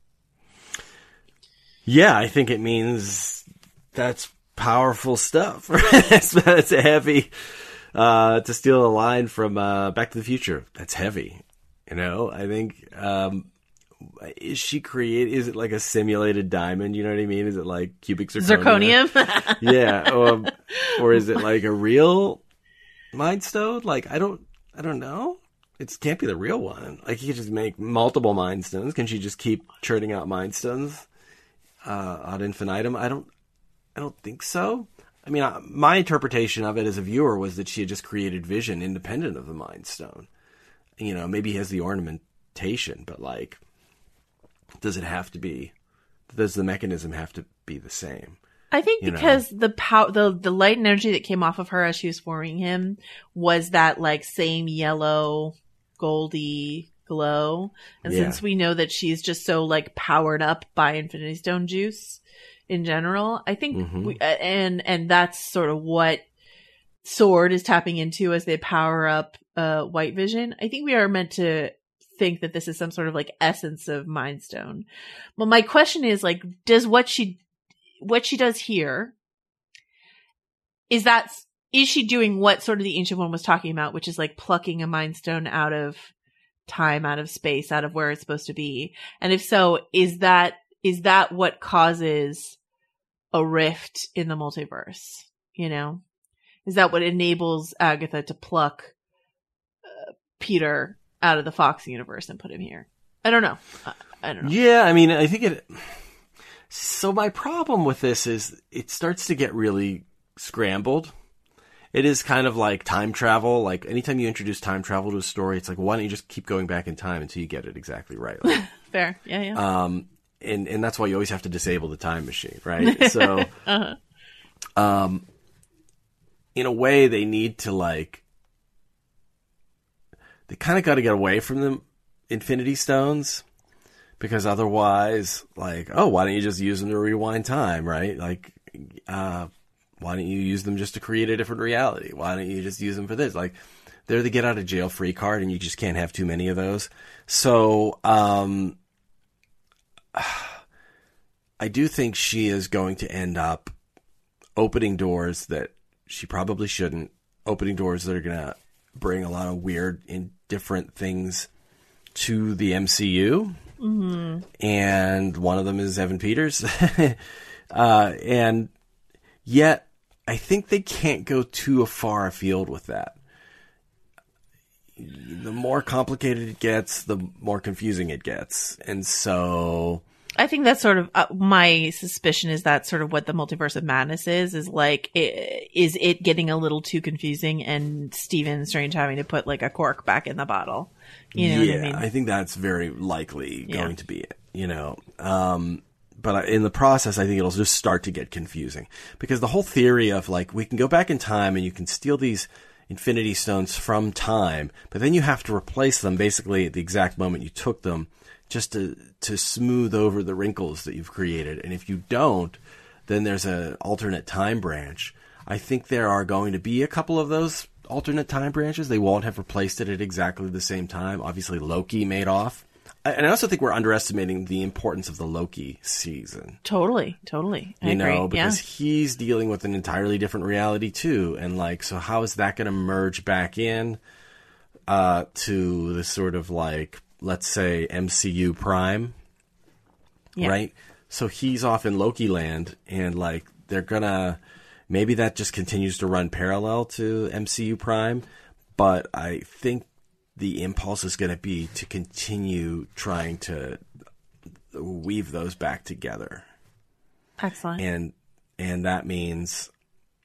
Yeah, I think it means that's powerful stuff. That's heavy. To steal a line from Back to the Future, that's heavy. You know, I think, is it like a simulated diamond? You know what I mean? Is it like cubic zirconium? Yeah. Or is it like a real Mind Stone? Like, I don't know. It can't be the real one. Like, you could just make multiple Mind Stones. Can she just keep churning out Mind Stones, ad infinitum? I don't think so. I mean, my interpretation of it as a viewer was that she had just created Vision independent of the Mind Stone. You know, maybe he has the ornamentation, but like, does the mechanism have to be the same? I think because the light and energy that came off of her as she was forming him was that like same yellow, goldy glow. And since we know that she's just so like powered up by Infinity Stone juice in general, I think and that's sort of what Sword is tapping into as they power up White Vision. I think we are meant to think that this is some sort of like essence of Mind Stone. Well, my question is like, does what she does here, is she doing what sort of the Ancient One was talking about, which is like plucking a Mind Stone out of time, out of space, out of where it's supposed to be? And if so, is that what causes a rift in the multiverse? You know, is that what enables Agatha to pluck Peter out of the Fox universe and put him here? I don't know. Yeah, I mean, I think so my problem with this is it starts to get really scrambled. It is kind of like time travel. Like, anytime you introduce time travel to a story, it's like, why don't you just keep going back in time until you get it exactly right? Like, fair. Yeah. And that's why you always have to disable the time machine, right? So, in a way, they need to they kind of got to get away from the Infinity Stones, because otherwise, like, oh, why don't you just use them to rewind time, right? Like, why don't you use them just to create a different reality? Why don't you just use them for this? Like, they're the get out of jail free card, and you just can't have too many of those. So, I do think she is going to end up opening doors that she probably shouldn't, opening doors that are going to bring a lot of weird and different things to the MCU. Mm-hmm. And one of them is Evan Peters. And yet I think they can't go too far afield with that. The more complicated it gets, the more confusing it gets. And so I think that's sort of my suspicion, is that sort of what the Multiverse of Madness is like, is it getting a little too confusing and Stephen Strange having to put like a cork back in the bottle? You know what I mean? I think that's very likely going to be it, you know. But in the process, I think it'll just start to get confusing, because the whole theory of like, we can go back in time and you can steal these Infinity Stones from time, but then you have to replace them basically at the exact moment you took them, just to smooth over the wrinkles that you've created. And if you don't, then there's an alternate time branch. I think there are going to be a couple of those alternate time branches. They won't have replaced it at exactly the same time. Obviously, Loki made off. And I also think we're underestimating the importance of the Loki season. Totally. I agree. Because he's dealing with an entirely different reality too. And like, so how is that going to merge back in to this sort of like, let's say, MCU Prime, right? So he's off in Loki land, and like, they're gonna, maybe that just continues to run parallel to MCU Prime, but I think the impulse is going to be to continue trying to weave those back together. Excellent. And that means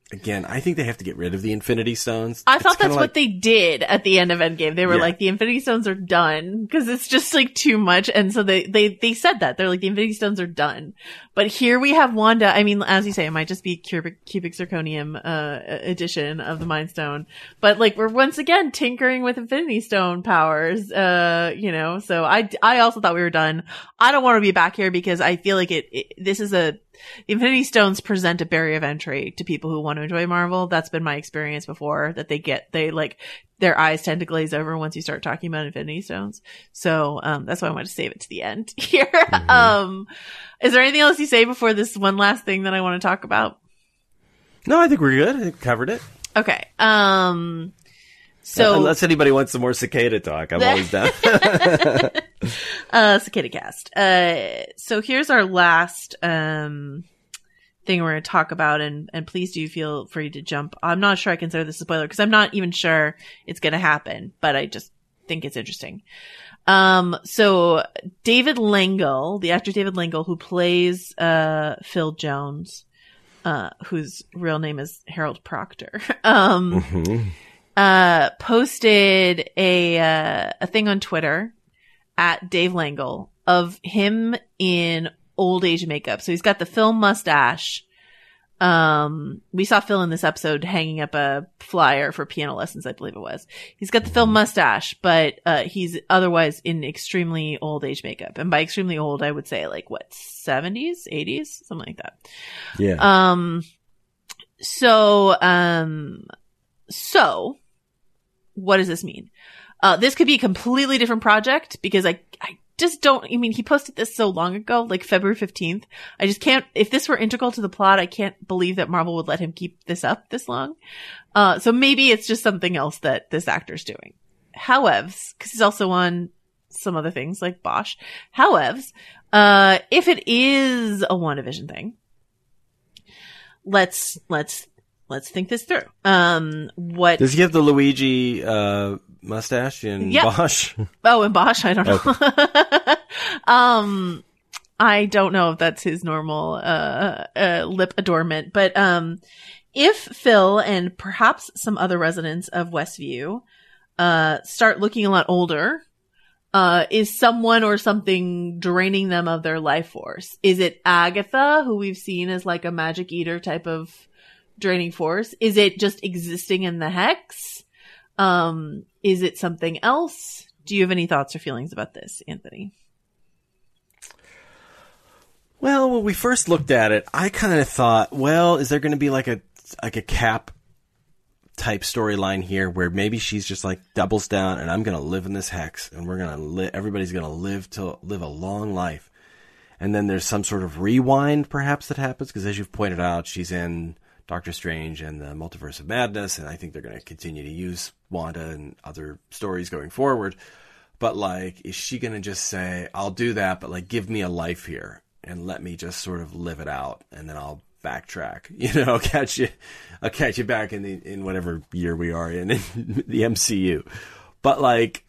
Again, I think they have to get rid of the Infinity Stones. I thought that's what they did at the end of Endgame. They were like, the Infinity Stones are done because it's just like too much. And so they said that. They're like, the Infinity Stones are done. But here we have Wanda. I mean, as you say, it might just be cubic zirconium edition of the Mind Stone. But like, we're once again tinkering with Infinity Stone powers, so I also thought we were done. I don't want to be back here because I feel like the Infinity Stones present a barrier of entry to people who want to enjoy Marvel. That's been my experience before, that their eyes tend to glaze over once you start talking about Infinity Stones. So, that's why I wanted to save it to the end here. Mm-hmm. Is there anything else you say before this one last thing that I want to talk about? No, I think we're good. I think we covered it. Okay. So unless anybody wants some more cicada talk, I'm always down. Cicada cast. So here's our last thing we're going to talk about, and please do feel free to jump. I'm not sure I consider this a spoiler because I'm not even sure it's going to happen, but I just think it's interesting. So David Langle, the actor David Langle, who plays Phil Jones, whose real name is Harold Proctor, posted a thing on Twitter at Dave Langle of him in old age makeup. So he's got the Phil mustache. We saw Phil in this episode hanging up a flyer for piano lessons, I believe it was. He's got the Phil mustache, but he's otherwise in extremely old age makeup. And by extremely old, I would say like 70s, 80s, something like that. Yeah. So what does this mean? This could be a completely different project because I just don't, I mean, he posted this so long ago, like February 15th. I just can't, if this were integral to the plot, I can't believe that Marvel would let him keep this up this long. So maybe it's just something else that this actor's doing. However, because he's also on some other things like Bosch. However, if it is a WandaVision thing, let's think this through. What does he have the Luigi mustache in Bosch? Oh, in Bosch, I don't know. Okay. I don't know if that's his normal lip adornment, but if Phil and perhaps some other residents of Westview start looking a lot older, is someone or something draining them of their life force? Is it Agatha, who we've seen as like a magic eater type of draining force? Is it just existing in the hex? Is it something else? Do you have any thoughts or feelings about this, Anthony? Well, when we first looked at it, I kind of thought, well, is there going to be like a Cap type storyline here where maybe she's just like doubles down and I'm going to live in this hex and we're going to everybody's going to live a long life. And then there's some sort of rewind perhaps that happens because as you've pointed out, she's in Doctor Strange and the Multiverse of Madness, and I think they're going to continue to use Wanda and other stories going forward. But like, is she going to just say, I'll do that, but like give me a life here and let me just sort of live it out and then I'll backtrack, I'll catch you back in whatever year we are in the MCU. But like,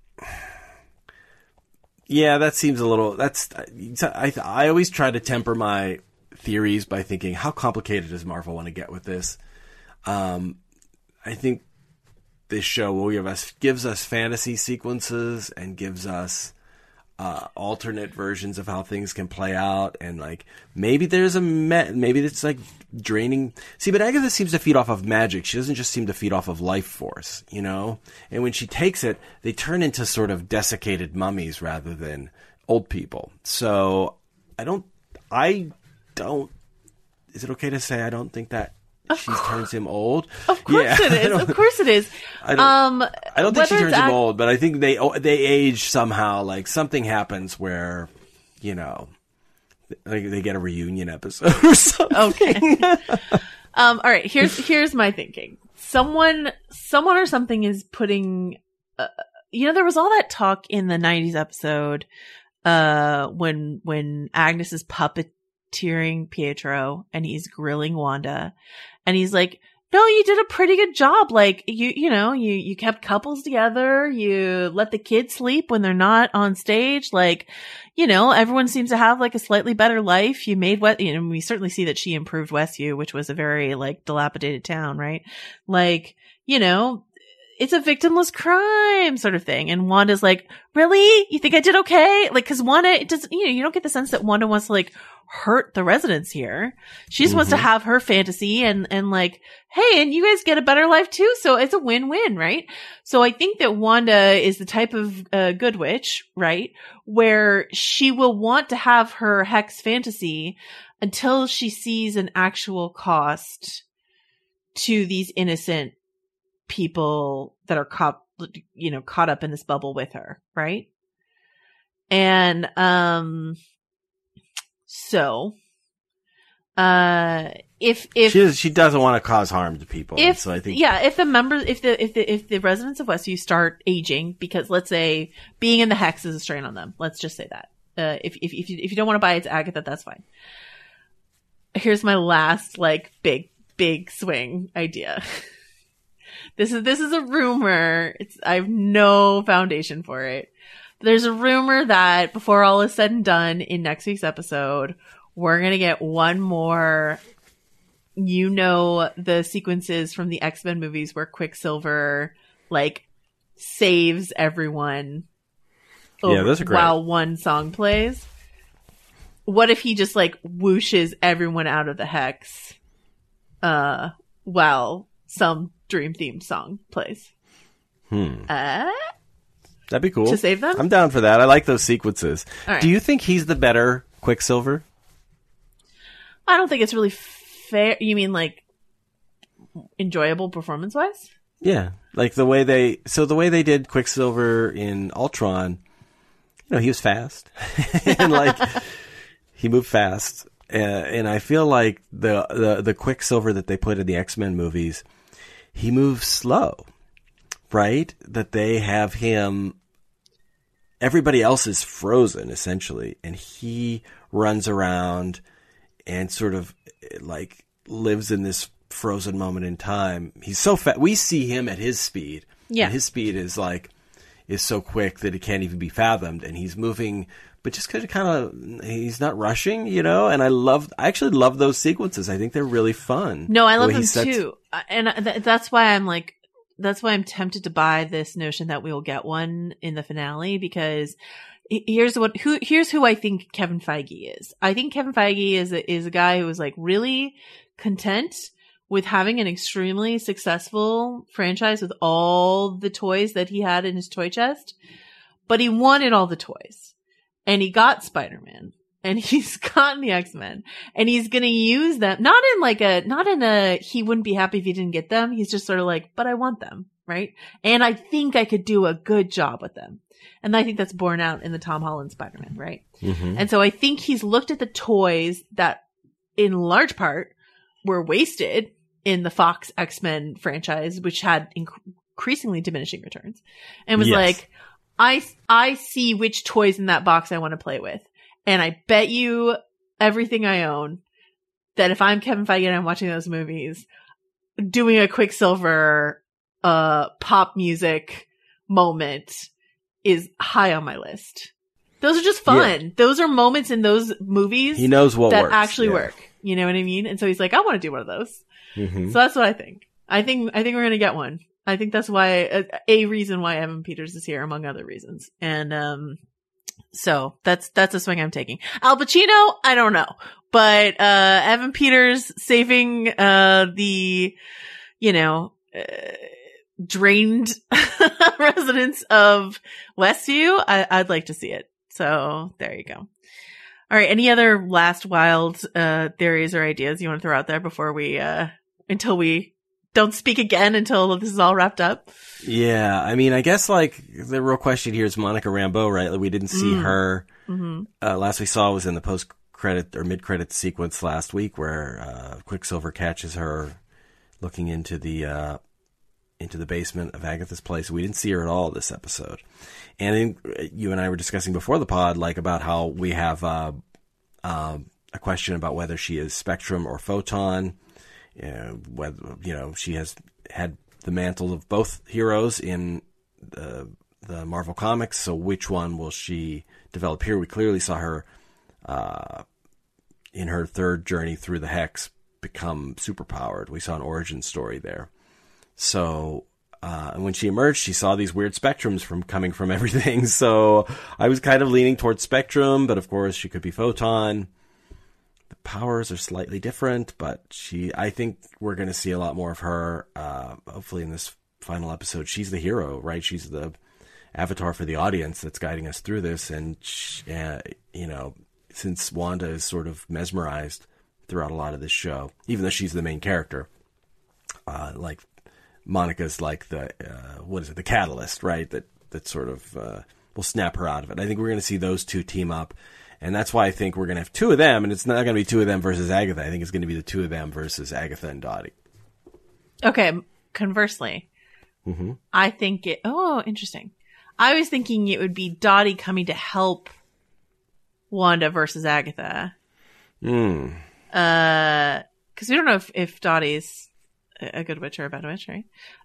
yeah, that seems a little, I always try to temper my theories by thinking, how complicated does Marvel want to get with this? I think this show will gives us fantasy sequences and gives us alternate versions of how things can play out, and like maybe there's maybe it's like draining. See, but Agatha seems to feed off of magic. She doesn't just seem to feed off of life force, And when she takes it, they turn into sort of desiccated mummies rather than old people. So I don't. Is it okay to say I don't think that she turns him old? Of course it is. Of course it is. I don't think she turns him old, but I think they age somehow. Like something happens where, they get a reunion episode or something. Okay. All right. Here's my thinking. Someone or something is putting. There was all that talk in the 90s episode when Agnes is puppeteering Pietro and he's grilling Wanda, and he's like, No, you did a pretty good job. Like, you kept couples together. You let the kids sleep when they're not on stage. Like, everyone seems to have like a slightly better life. You made we certainly see that she improved Westview, which was a very like dilapidated town, right? Like, it's a victimless crime sort of thing. And Wanda's like, really? You think I did okay? Like, cause Wanda, it doesn't, you don't get the sense that Wanda wants to like hurt the residents here. She just wants to have her fantasy and like, hey, and you guys get a better life too. So it's a win-win, right? So I think that Wanda is the type of good witch, right? Where she will want to have her hex fantasy until she sees an actual cost to these innocent people that are caught up in this bubble with her, right? And so if she doesn't want to cause harm to people, so I think if the residents of Westview start aging, because let's say being in the hex is a strain on them, let's just say that if you don't want to buy it's Agatha, that's fine. Here's my last like big swing idea. This is a rumor. I have no foundation for it. There's a rumor that before all is said and done in next week's episode, we're going to get one more, the sequences from the X-Men movies where Quicksilver, like, saves everyone those are great. While one song plays. What if he just, like, whooshes everyone out of the hex while some dream-themed song plays? That'd be cool. To save them? I'm down for that. I like those sequences. All right. Do you think he's the better Quicksilver? I don't think it's really fair. You mean like enjoyable performance-wise? Yeah. Like the way they did Quicksilver in Ultron, he was fast. And like he moved fast. And I feel like the Quicksilver that they put in the X-Men movies, he moves slow. Right? That they have him, everybody else is frozen essentially, and he runs around and sort of like lives in this frozen moment in time. He's so fast. We see him at his speed. Yeah. And his speed is so quick that it can't even be fathomed, and he's moving, but just he's not rushing, and I actually love those sequences. I think they're really fun. No, I love them too. And that's why I'm tempted to buy this notion that we will get one in the finale, because here's who I think Kevin Feige is. I think Kevin Feige is a guy who is like really content with having an extremely successful franchise with all the toys that he had in his toy chest, but he wanted all the toys, and he got Spider-Man. And he's gotten the X-Men, and he's going to use them, not in a, he wouldn't be happy if he didn't get them. He's just sort of like, but I want them, right? And I think I could do a good job with them. And I think that's borne out in the Tom Holland Spider-Man, right? Mm-hmm. And so I think he's looked at the toys that in large part were wasted in the Fox X-Men franchise, which had increasingly diminishing returns, and was like, I see which toys in that box I want to play with. And I bet you everything I own that if I'm Kevin Feige and I'm watching those movies, doing a Quicksilver pop music moment is high on my list. Those are just fun. Yeah. Those are moments in those movies he knows what that works. Actually work. You know what I mean? And so he's like, I want to do one of those. Mm-hmm. So that's what I think. I think we're going to get one. I think that's why a reason why Evan Peters is here, among other reasons. And so that's a swing I'm taking. Al Pacino, I don't know, but Evan Peters saving the drained residents of Westview, I'd like to see it. So there you go. All right. Any other last wild theories or ideas you want to throw out there before we until we don't speak again until this is all wrapped up? Yeah, I mean, I guess like the real question here is Monica Rambeau, right? Like, we didn't see her. Mm-hmm. Last we saw was in the post-credit or mid-credit sequence last week, where Quicksilver catches her looking into the basement of Agatha's place. We didn't see her at all this episode. And then you and I were discussing before the pod, like, about how we have a question about whether she is Spectrum or Photon. She has had the mantle of both heroes in the Marvel Comics, so which one will she develop here? We clearly saw her in her third journey through the Hex become superpowered. We saw an origin story there. So when she emerged, she saw these weird spectrums coming from everything. So I was kind of leaning towards Spectrum, but of course she could be Photon. The powers are slightly different, but I think we're going to see a lot more of her, hopefully in this final episode. She's the hero, right? She's the avatar for the audience that's guiding us through this. And, since Wanda is sort of mesmerized throughout a lot of this show, even though she's the main character, like Monica's like the catalyst, right? That sort of will snap her out of it. I think we're going to see those two team up. And that's why I think we're going to have two of them, and it's not going to be two of them versus Agatha. I think it's going to be the two of them versus Agatha and Dottie. Okay, conversely, I think interesting. I was thinking it would be Dottie coming to help Wanda versus Agatha. Because we don't know if Dottie's a good witch or a bad witch, right?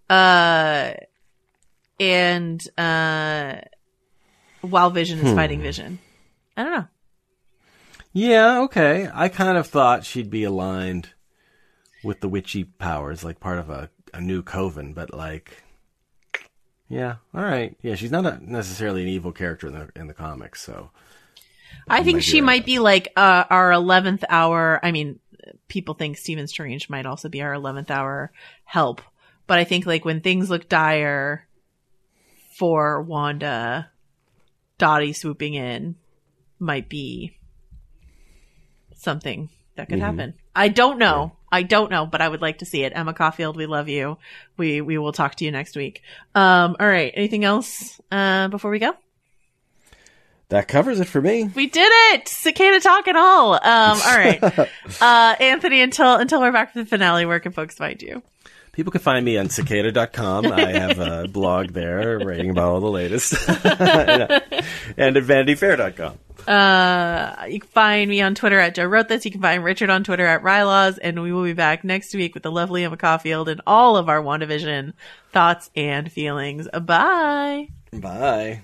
While Vision is fighting Vision. I don't know. Yeah, okay. I kind of thought she'd be aligned with the witchy powers, like part of a new coven, but like, yeah, all right. Yeah, she's not necessarily an evil character in the comics, so. I think she might be like our 11th hour. I mean, people think Stephen Strange might also be our 11th hour help, but I think like when things look dire for Wanda, Dottie swooping in might be something that could happen. I don't know. But I would like to see it. Emma Caulfield, we love you. We will talk to you next week. All right. Anything else before we go? That covers it for me. We did it! Cicada talk and all. All right. Anthony, until we're back for the finale, where can folks find you? People can find me on cicada.com. I have a blog there writing about all the latest. And at vanityfair.com. You can find me on Twitter at Joe Wrote This. You can find Richard on Twitter at Rylaws. And we will be back next week with the lovely Emma Caulfield and all of our WandaVision thoughts and feelings. Bye. Bye.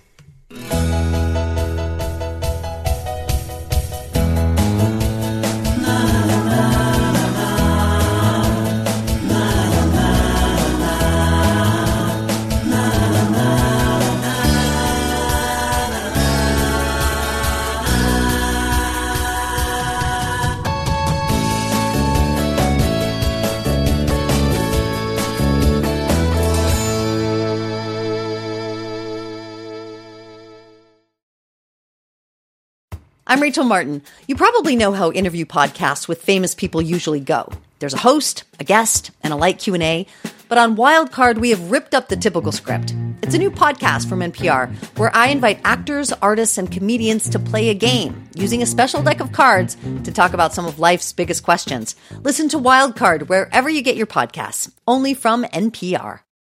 I'm Rachel Martin. You probably know how interview podcasts with famous people usually go. There's a host, a guest, and a light Q&A. But on Wildcard, we have ripped up the typical script. It's a new podcast from NPR where I invite actors, artists, and comedians to play a game using a special deck of cards to talk about some of life's biggest questions. Listen to Wildcard wherever you get your podcasts, only from NPR.